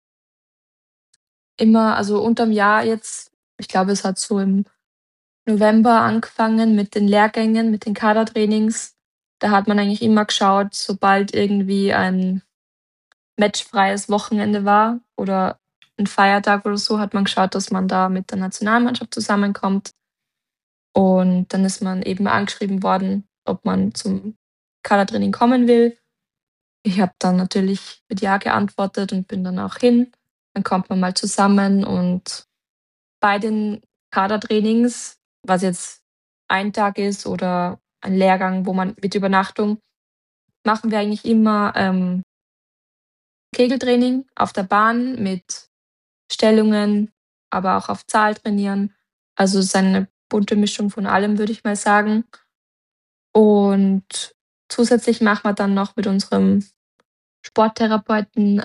S3: immer, also unterm Jahr jetzt, ich glaube, es hat so im November angefangen mit den Lehrgängen, mit den Kadertrainings. Da hat man eigentlich immer geschaut, sobald irgendwie ein matchfreies Wochenende war oder ein Feiertag oder so, hat man geschaut, dass man da mit der Nationalmannschaft zusammenkommt. Und dann ist man eben angeschrieben worden, ob man zum Kadertraining kommen will. Ich habe dann natürlich mit Ja geantwortet und bin dann auch hin. Dann kommt man mal zusammen und bei den Kadertrainings, was jetzt ein Tag ist oder ein Lehrgang, wo man mit Übernachtung, machen wir eigentlich immer Kegeltraining auf der Bahn mit Stellungen, aber auch auf Zahl trainieren. Also es ist eine bunte Mischung von allem, würde ich mal sagen. Und zusätzlich machen wir dann noch mit unserem Sporttherapeuten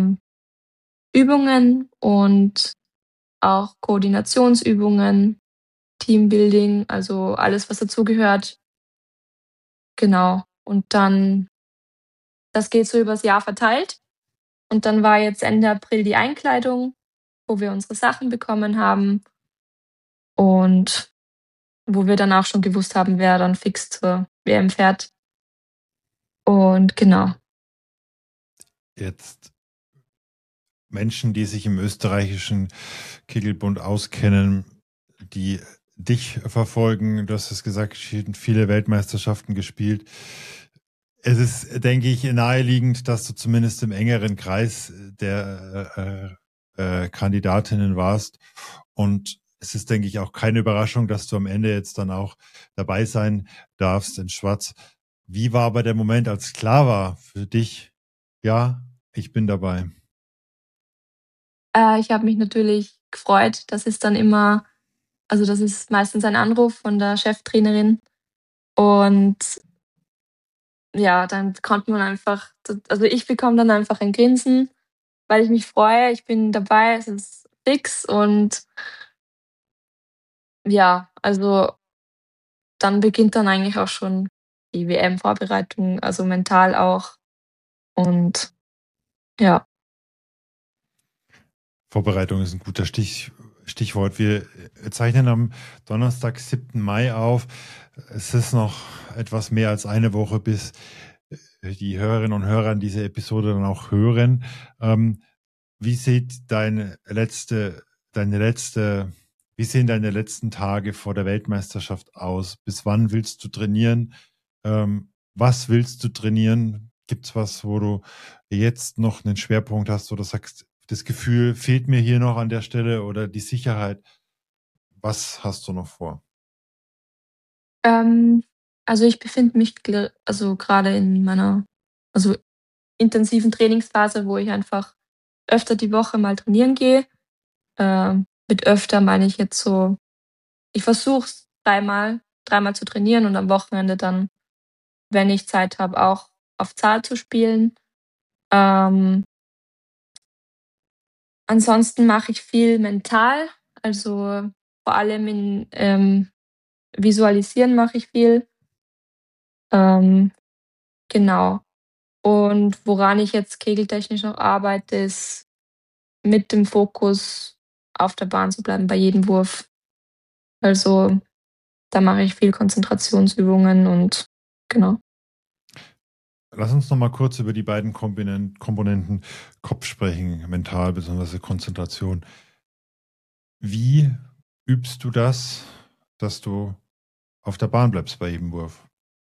S3: Übungen und auch Koordinationsübungen, Teambuilding, also alles, was dazugehört. Genau. Und dann, das geht so übers Jahr verteilt. Und dann war jetzt Ende April die Einkleidung, wo wir unsere Sachen bekommen haben und wo wir dann auch schon gewusst haben, wer dann fix zur WM fährt. Und genau.
S2: Jetzt Menschen, die sich im österreichischen Kegelbund auskennen, die dich verfolgen, du hast es gesagt, viele Weltmeisterschaften gespielt. Es ist, denke ich, naheliegend, dass du zumindest im engeren Kreis der Kandidatinnen warst. Und es ist, denke ich, auch keine Überraschung, dass du am Ende jetzt dann auch dabei sein darfst in Schwarz. Wie war aber der Moment, als klar war für dich, ja, ich bin dabei?
S3: Ich habe mich natürlich gefreut. Das ist dann immer, also das ist meistens ein Anruf von der Cheftrainerin. Und ja, dann konnte man einfach, also ich bekomme dann einfach ein Grinsen, weil ich mich freue. Ich bin dabei, es ist fix. Und ja, also dann beginnt dann eigentlich auch schon die WM-Vorbereitung, also mental auch. Und ja.
S2: Vorbereitung ist ein guter Stichwort. Wir zeichnen am Donnerstag, 7. Mai auf. Es ist noch etwas mehr als eine Woche, bis die Hörerinnen und Hörer diese Episode dann auch hören. Wie sieht wie sehen deine letzten Tage vor der Weltmeisterschaft aus? Bis wann willst du trainieren? Was willst du trainieren? Gibt's was, wo du jetzt noch einen Schwerpunkt hast oder sagst, das Gefühl fehlt mir hier noch an der Stelle oder die Sicherheit? Was hast du noch vor?
S3: Also ich befinde mich also gerade in meiner also intensiven Trainingsphase, wo ich einfach öfter die Woche mal trainieren gehe. Mit öfter meine ich jetzt so, ich versuche es dreimal zu trainieren und am Wochenende dann wenn ich Zeit habe, auch auf Zahl zu spielen. Ähm, ansonsten mache ich viel mental, also vor allem in Visualisieren mache ich viel. Ähm, genau. Und woran ich jetzt kegeltechnisch noch arbeite, ist mit dem Fokus auf der Bahn zu bleiben bei jedem Wurf. Also da mache ich viel Konzentrationsübungen und genau.
S2: Lass uns noch mal kurz über die beiden Komponenten Kopf sprechen, mental bzw. Konzentration. Wie übst du das, dass du auf der Bahn bleibst bei jedem Wurf?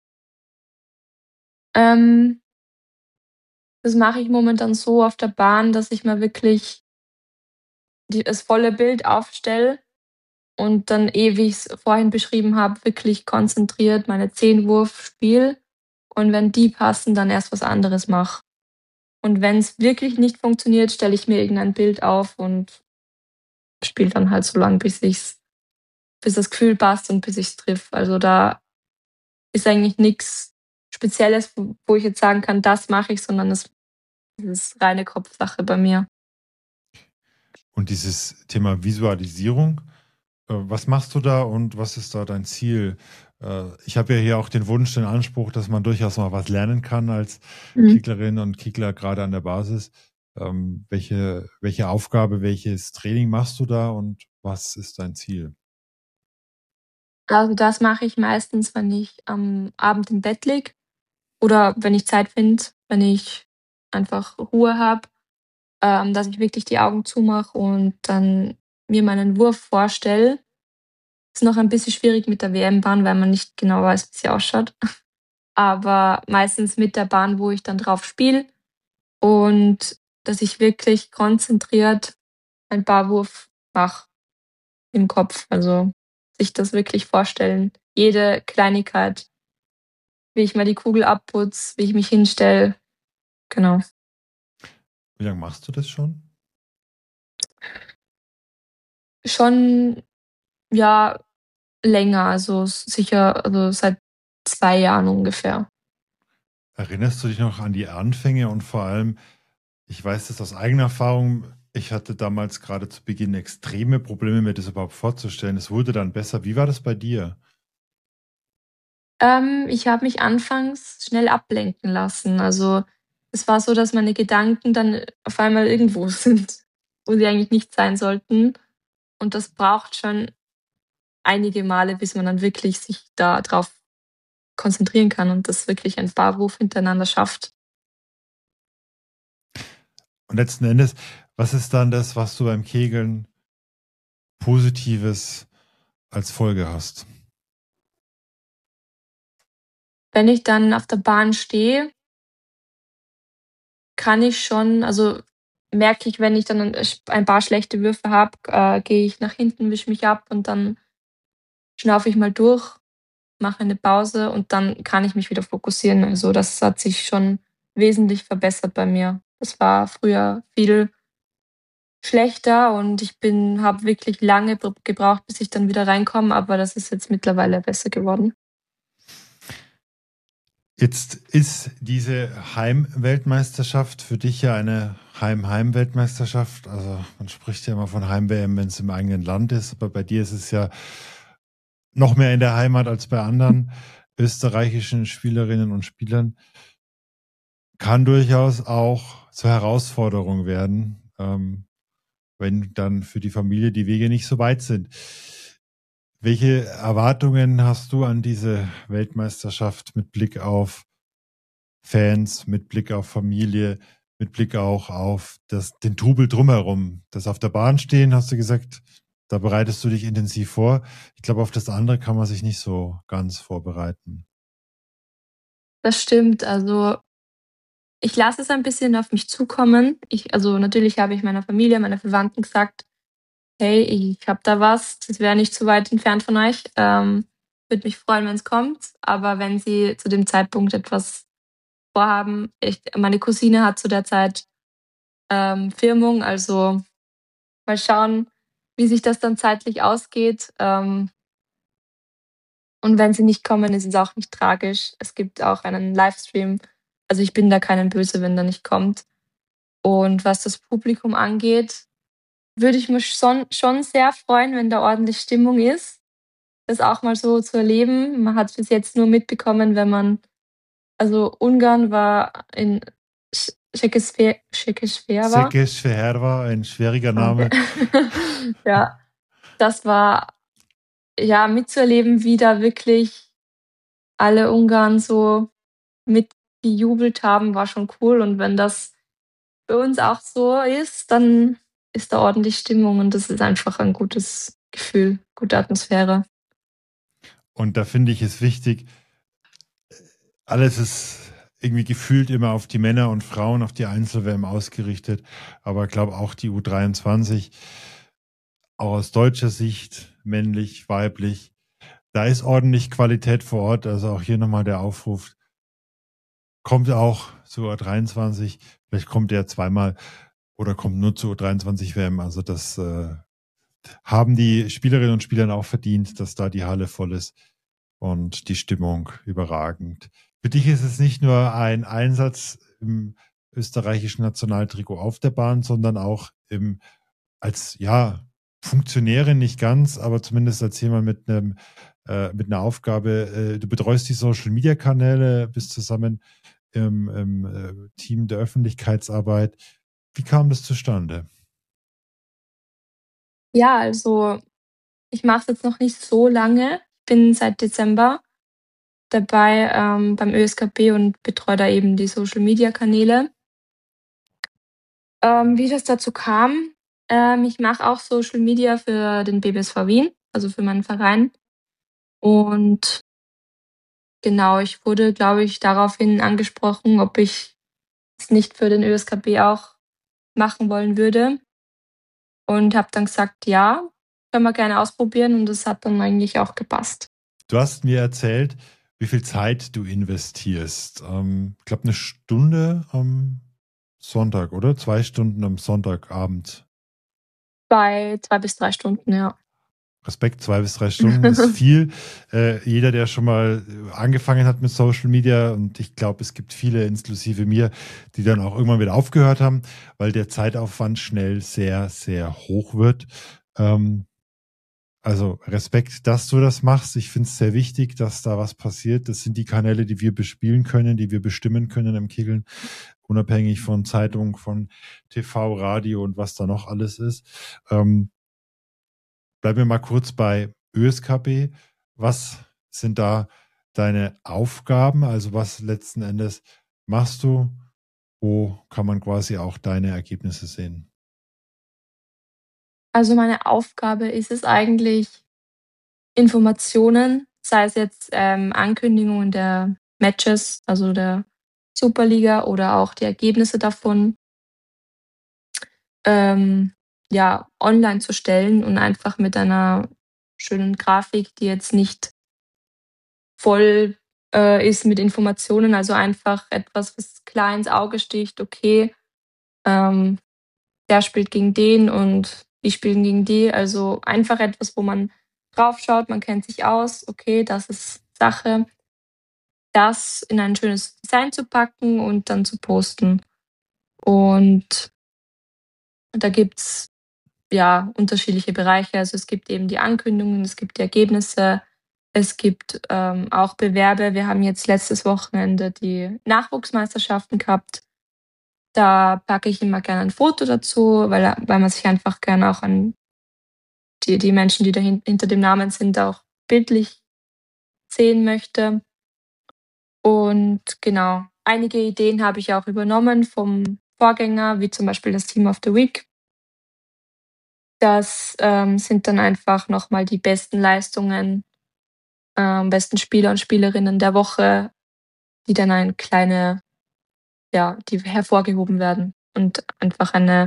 S3: Ähm, das mache ich momentan so auf der Bahn, dass ich mir wirklich das volle Bild aufstelle und dann, wie ich es vorhin beschrieben habe, wirklich konzentriert meine 10 Wurf spiele und wenn die passen, dann erst was anderes mache. Und wenn es wirklich nicht funktioniert, stelle ich mir irgendein Bild auf und spiele dann halt so lang, bis das Gefühl passt und bis ich's triff. Also da ist eigentlich nichts Spezielles, wo ich jetzt sagen kann, das mache ich, sondern es ist reine Kopfsache bei mir.
S2: Und dieses Thema Visualisierung, was machst du da und was ist da dein Ziel? Ich habe ja hier auch den Wunsch, den Anspruch, dass man durchaus mal was lernen kann als
S3: Mhm.
S2: Kicklerin und Kickler, gerade an der Basis. Welche Aufgabe, welches Training machst du da und was ist dein Ziel?
S3: Also das mache ich meistens, wenn ich am Abend im Bett liege oder wenn ich Zeit finde, wenn ich einfach Ruhe habe, dass ich wirklich die Augen zumache und dann mir meinen Wurf vorstelle. Ist noch ein bisschen schwierig mit der WM-Bahn, weil man nicht genau weiß, wie sie ausschaut. Aber meistens mit der Bahn, wo ich dann drauf spiele und dass ich wirklich konzentriert ein paar Wurf mache im Kopf. Also sich das wirklich vorstellen. Jede Kleinigkeit, wie ich mal die Kugel abputze, wie ich mich hinstelle. Genau.
S2: Wie lange machst du das schon?
S3: Schon, ja, länger, also sicher, also seit 2 Jahren ungefähr.
S2: Erinnerst du dich noch an die Anfänge und vor allem, ich weiß das aus eigener Erfahrung, ich hatte damals gerade zu Beginn extreme Probleme, mir das überhaupt vorzustellen. Es wurde dann besser. Wie war das bei dir?
S3: Ich habe mich anfangs schnell ablenken lassen. Also es war so, dass meine Gedanken dann auf einmal irgendwo sind, wo sie eigentlich nicht sein sollten. Und das braucht schon einige Male, bis man dann wirklich sich da drauf konzentrieren kann und das wirklich ein paar Wurf hintereinander schafft.
S2: Und letzten Endes, was ist dann das, was du beim Kegeln Positives als Folge hast?
S3: Wenn ich dann auf der Bahn stehe, kann ich schon, also merke ich, wenn ich dann ein paar schlechte Würfe habe, gehe ich nach hinten, wische mich ab und dann schnaufe ich mal durch, mache eine Pause und dann kann ich mich wieder fokussieren. Also das hat sich schon wesentlich verbessert bei mir. Das war früher viel schlechter und habe wirklich lange gebraucht, bis ich dann wieder reinkomme, aber das ist jetzt mittlerweile besser geworden.
S2: Jetzt ist diese Heimweltmeisterschaft für dich ja eine Heim-Heim-Weltmeisterschaft. Also man spricht ja immer von Heim-WM, wenn es im eigenen Land ist, aber bei dir ist es ja noch mehr in der Heimat als bei anderen österreichischen Spielerinnen und Spielern. Kann durchaus auch zur Herausforderung werden, wenn dann für die Familie die Wege nicht so weit sind. Welche Erwartungen hast du an diese Weltmeisterschaft mit Blick auf Fans, mit Blick auf Familie, mit Blick auch auf den Trubel drumherum? Das auf der Bahn stehen, hast du gesagt, da bereitest du dich intensiv vor. Ich glaube, auf das andere kann man sich nicht so ganz vorbereiten.
S3: Das stimmt. Also ich lasse es ein bisschen auf mich zukommen. Also natürlich habe ich meiner Familie, meiner Verwandten gesagt, hey, ich habe da was, das wäre nicht zu weit entfernt von euch. Würde mich freuen, wenn es kommt. Aber wenn sie zu dem Zeitpunkt etwas vorhaben, meine Cousine hat zu der Zeit Firmung, also mal schauen, wie sich das dann zeitlich ausgeht. Und wenn sie nicht kommen, ist es auch nicht tragisch. Es gibt auch einen Livestream. Also ich bin da keinen böse, wenn der nicht kommt. Und was das Publikum angeht, würde ich mich schon sehr freuen, wenn da ordentlich Stimmung ist. Das auch mal so zu erleben. Man hat bis jetzt nur mitbekommen, wenn man, also Ungarn war in Szekesfehérvár.
S2: Szekesfehérvár, ein schwieriger
S3: Okay.
S2: Name.
S3: Ja, das war ja mitzuerleben, wie da wirklich alle Ungarn so mitgejubelt haben, war schon cool. Und wenn das bei uns auch so ist, dann ist da ordentlich Stimmung und das ist einfach ein gutes Gefühl, gute Atmosphäre.
S2: Und da finde ich es wichtig, alles ist irgendwie gefühlt immer auf die Männer und Frauen, auf die Einzel-WM ausgerichtet. Aber ich glaube auch die U23, auch aus deutscher Sicht, männlich, weiblich, da ist ordentlich Qualität vor Ort. Also auch hier nochmal der Aufruf, kommt auch zur U23, vielleicht kommt er zweimal oder kommt nur zur U23 WM. Also das haben die Spielerinnen und Spieler auch verdient, dass da die Halle voll ist und die Stimmung überragend. Für dich ist es nicht nur ein Einsatz im österreichischen Nationaltrikot auf der Bahn, sondern auch als Funktionärin nicht ganz, aber zumindest als jemand mit einer Aufgabe. Du betreust die Social-Media-Kanäle, bist zusammen im Team der Öffentlichkeitsarbeit. Wie kam das zustande?
S3: Ja, also ich mache es jetzt noch nicht so lange. Ich bin seit Dezember dabei beim ÖSKP und betreue da eben die Social-Media-Kanäle. Wie das dazu kam, ich mache auch Social Media für den BBSV Wien, also für meinen Verein. Und genau, ich wurde, glaube ich, daraufhin angesprochen, ob ich es nicht für den ÖSKP auch machen wollen würde. Und habe dann gesagt, ja, können wir gerne ausprobieren. Und das hat dann eigentlich auch gepasst.
S2: Du hast mir erzählt, wie viel Zeit du investierst. Ich glaube, 1 Stunde am Sonntag, oder? 2 Stunden am Sonntagabend.
S3: Bei 2 bis 3 Stunden, ja.
S2: Respekt, 2 bis 3 Stunden ist viel. Jeder, der schon mal angefangen hat mit Social Media, und ich glaube, es gibt viele, inklusive mir, die dann auch irgendwann wieder aufgehört haben, weil der Zeitaufwand schnell sehr, sehr hoch wird. Also Respekt, dass du das machst. Ich finde es sehr wichtig, dass da was passiert. Das sind die Kanäle, die wir bespielen können, die wir bestimmen können im Kegeln, unabhängig von Zeitung, von TV, Radio und was da noch alles ist. Bleiben wir mal kurz bei ÖSKB. Was sind da deine Aufgaben? Also was letzten Endes machst du? Wo kann man quasi auch deine Ergebnisse sehen?
S3: Also meine Aufgabe ist es eigentlich, Informationen, sei es jetzt Ankündigungen der Matches, also der Superliga oder auch die Ergebnisse davon, online zu stellen und einfach mit einer schönen Grafik, die jetzt nicht voll ist mit Informationen, also einfach etwas, was klar ins Auge sticht, okay, ähm, der spielt gegen den und die spielen gegen die. Also einfach etwas, wo man draufschaut, man kennt sich aus, okay, das ist Sache. Das in ein schönes Design zu packen und dann zu posten. Und da gibt's ja unterschiedliche Bereiche. Also es gibt eben die Ankündigungen, es gibt die Ergebnisse, es gibt auch Bewerbe. Wir haben jetzt letztes Wochenende die Nachwuchsmeisterschaften gehabt. Da packe ich immer gerne ein Foto dazu, weil man sich einfach gerne auch an die Menschen, die hinter dem Namen sind, auch bildlich sehen möchte. Und genau, einige Ideen habe ich auch übernommen vom Vorgänger, wie zum Beispiel das Team of the Week. Das sind dann einfach nochmal die besten Leistungen, besten Spieler und Spielerinnen der Woche, die dann die hervorgehoben werden und einfach eine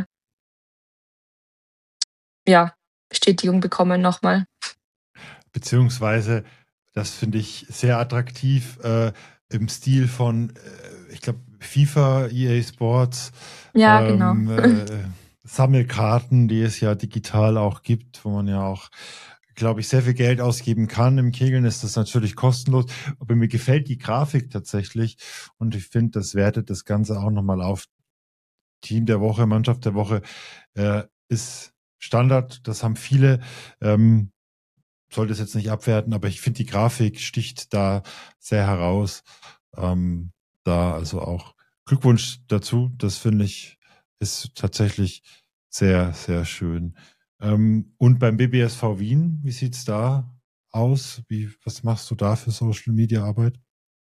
S3: Bestätigung bekommen nochmal.
S2: Beziehungsweise, das finde ich sehr attraktiv, im Stil von, ich glaube, FIFA, EA Sports,
S3: Ja, genau.
S2: Sammelkarten, die es ja digital auch gibt, wo man ja auch glaube ich, sehr viel Geld ausgeben kann. Im Kegeln ist das natürlich kostenlos, aber mir gefällt die Grafik tatsächlich und ich finde, das wertet das Ganze auch nochmal auf. Team der Woche, Mannschaft der Woche ist Standard, das haben viele, sollte es jetzt nicht abwerten, aber ich finde, die Grafik sticht da sehr heraus. Da also auch Glückwunsch dazu, das finde ich, ist tatsächlich sehr, sehr schön. Und beim BBSV Wien, wie sieht's da aus? Was machst du da für Social Media Arbeit?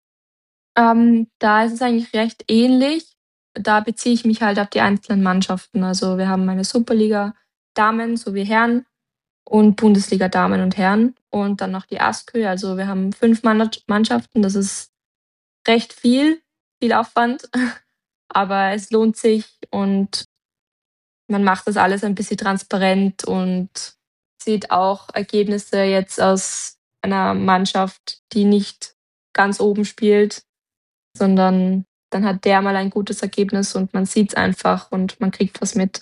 S3: Da ist es eigentlich recht ähnlich. Da beziehe ich mich halt auf die einzelnen Mannschaften. Also wir haben eine Superliga Damen sowie Herren und Bundesliga Damen und Herren und dann noch die ASKÖ. Also wir haben 5 Mannschaften. Das ist recht viel Aufwand, aber es lohnt sich und man macht das alles ein bisschen transparent und sieht auch Ergebnisse jetzt aus einer Mannschaft, die nicht ganz oben spielt, sondern dann hat der mal ein gutes Ergebnis und man sieht es einfach und man kriegt was mit.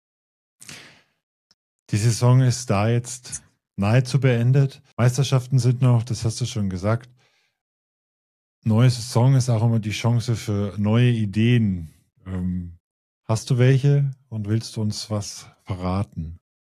S2: Die Saison ist da jetzt nahezu beendet. Meisterschaften sind noch, das hast du schon gesagt. Neue Saison ist auch immer die Chance für neue Ideen. Hast du welche und willst du uns was verraten?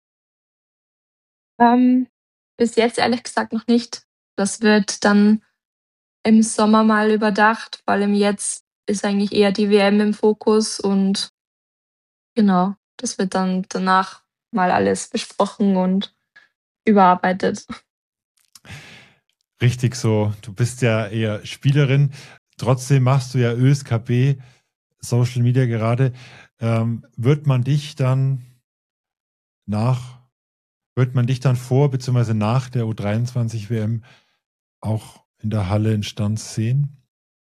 S3: Bis jetzt ehrlich gesagt noch nicht. Das wird dann im Sommer mal überdacht, vor allem jetzt ist eigentlich eher die WM im Fokus und genau, das wird dann danach mal alles besprochen und überarbeitet.
S2: Richtig so. Du bist ja eher Spielerin. Trotzdem machst du ja ÖSKB, Social Media gerade. Wird man dich dann vor bzw. nach der U23 WM auch in der Halle in Stanz sehen?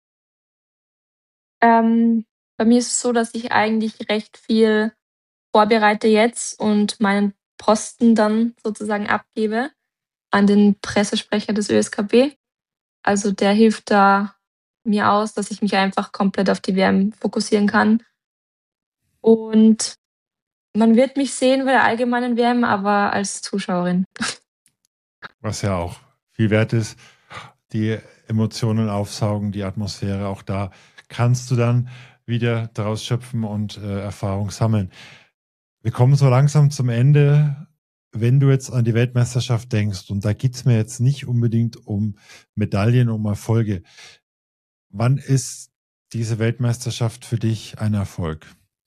S3: Bei mir ist es so, dass ich eigentlich recht viel vorbereite jetzt und meinen Posten dann sozusagen abgebe an den Pressesprecher des ÖSKB. Also der hilft da mir aus, dass ich mich einfach komplett auf die WM fokussieren kann. Und man wird mich sehen bei der allgemeinen WM, aber als Zuschauerin.
S2: Was ja auch viel wert ist. Die Emotionen aufsaugen, die Atmosphäre, auch da kannst du dann wieder daraus schöpfen und Erfahrung sammeln. Wir kommen so langsam zum Ende. Wenn du jetzt an die Weltmeisterschaft denkst, und da geht's mir jetzt nicht unbedingt um Medaillen, um Erfolge, wann ist diese Weltmeisterschaft für dich ein Erfolg?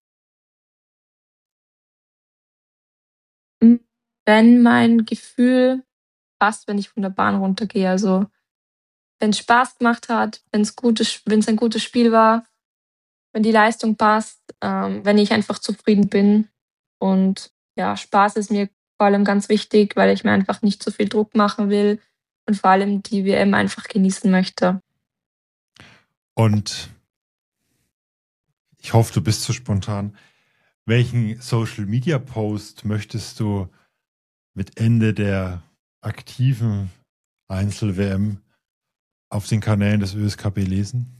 S3: Wenn mein Gefühl passt, wenn ich von der Bahn runtergehe, also wenn es Spaß gemacht hat, wenn es ein gutes Spiel war, wenn die Leistung passt, wenn ich einfach zufrieden bin. Und ja, Spaß ist mir vor allem ganz wichtig, weil ich mir einfach nicht zu viel Druck machen will und vor allem die WM einfach genießen möchte.
S2: Und ich hoffe, du bist so spontan. Welchen Social-Media-Post möchtest du mit Ende der aktiven Einzel-WM auf den Kanälen des ÖSKB lesen?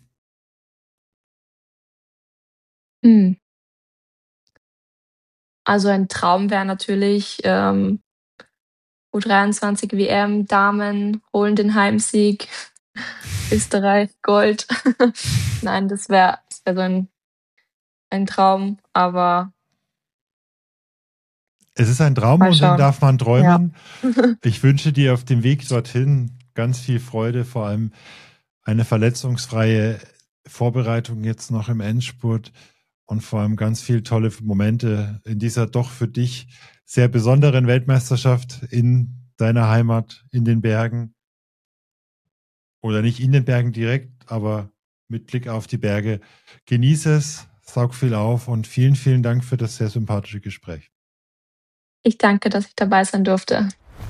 S3: Also ein Traum wäre natürlich U23 WM, Damen holen den Heimsieg, Österreich Gold. Nein, das wäre so ein Traum, aber
S2: es ist ein Traum und den darf man träumen. Ja. Ich wünsche dir auf dem Weg dorthin ganz viel Freude, vor allem eine verletzungsfreie Vorbereitung jetzt noch im Endspurt und vor allem ganz viele tolle Momente in dieser doch für dich sehr besonderen Weltmeisterschaft in deiner Heimat, in den Bergen. Oder nicht in den Bergen direkt, aber mit Blick auf die Berge. Genieße es, saug viel auf und vielen, vielen Dank für das sehr sympathische Gespräch.
S3: Ich danke, dass ich dabei sein durfte.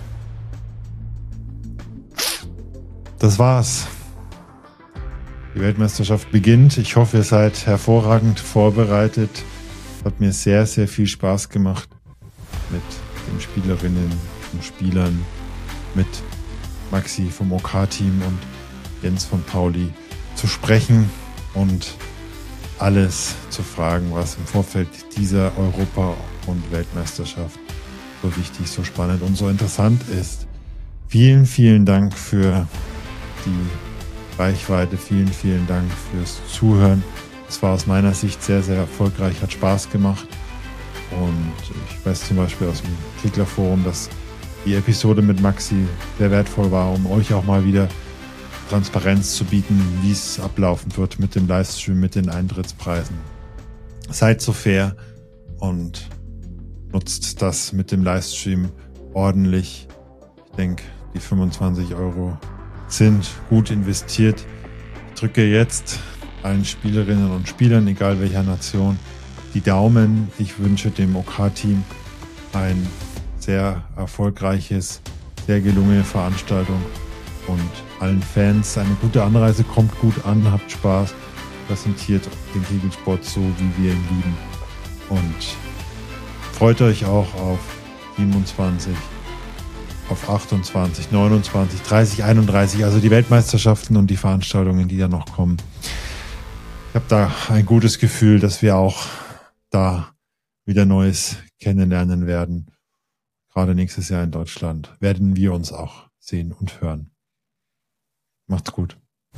S2: Das war's. Die Weltmeisterschaft beginnt. Ich hoffe, ihr seid hervorragend vorbereitet. Hat mir sehr, sehr viel Spaß gemacht mit den Spielerinnen und Spielern, mit Maxi vom OK-Team und Jens von Pauli zu sprechen und alles zu fragen, was im Vorfeld dieser Europa- und Weltmeisterschaft so wichtig, so spannend und so interessant ist. Vielen, vielen Dank für die Reichweite. Vielen, vielen Dank fürs Zuhören. Es war aus meiner Sicht sehr, sehr erfolgreich, hat Spaß gemacht. Und ich weiß zum Beispiel aus dem Kegler-Forum, dass die Episode mit Maxi sehr wertvoll war, um euch auch mal wieder Transparenz zu bieten, wie es ablaufen wird mit dem Livestream, mit den Eintrittspreisen. Seid so fair und nutzt das mit dem Livestream ordentlich. Ich denke, die 25 € sind gut investiert. Ich drücke jetzt allen Spielerinnen und Spielern, egal welcher Nation, die Daumen. Ich wünsche dem OK-Team ein sehr erfolgreiches, sehr gelungene Veranstaltung und allen Fans eine gute Anreise, kommt gut an, habt Spaß, präsentiert den Kegelsport so, wie wir ihn lieben und freut euch auch auf 27, auf 28, 29, 30, 31, also die Weltmeisterschaften und die Veranstaltungen, die da noch kommen. Ich habe da ein gutes Gefühl, dass wir auch da wieder Neues kennenlernen werden. Gerade nächstes Jahr in Deutschland werden wir uns auch sehen und hören. Macht's gut.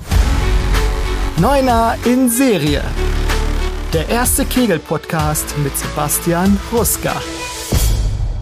S1: Neuner in Serie. Der erste Kegel-Podcast mit Sebastian Ruska.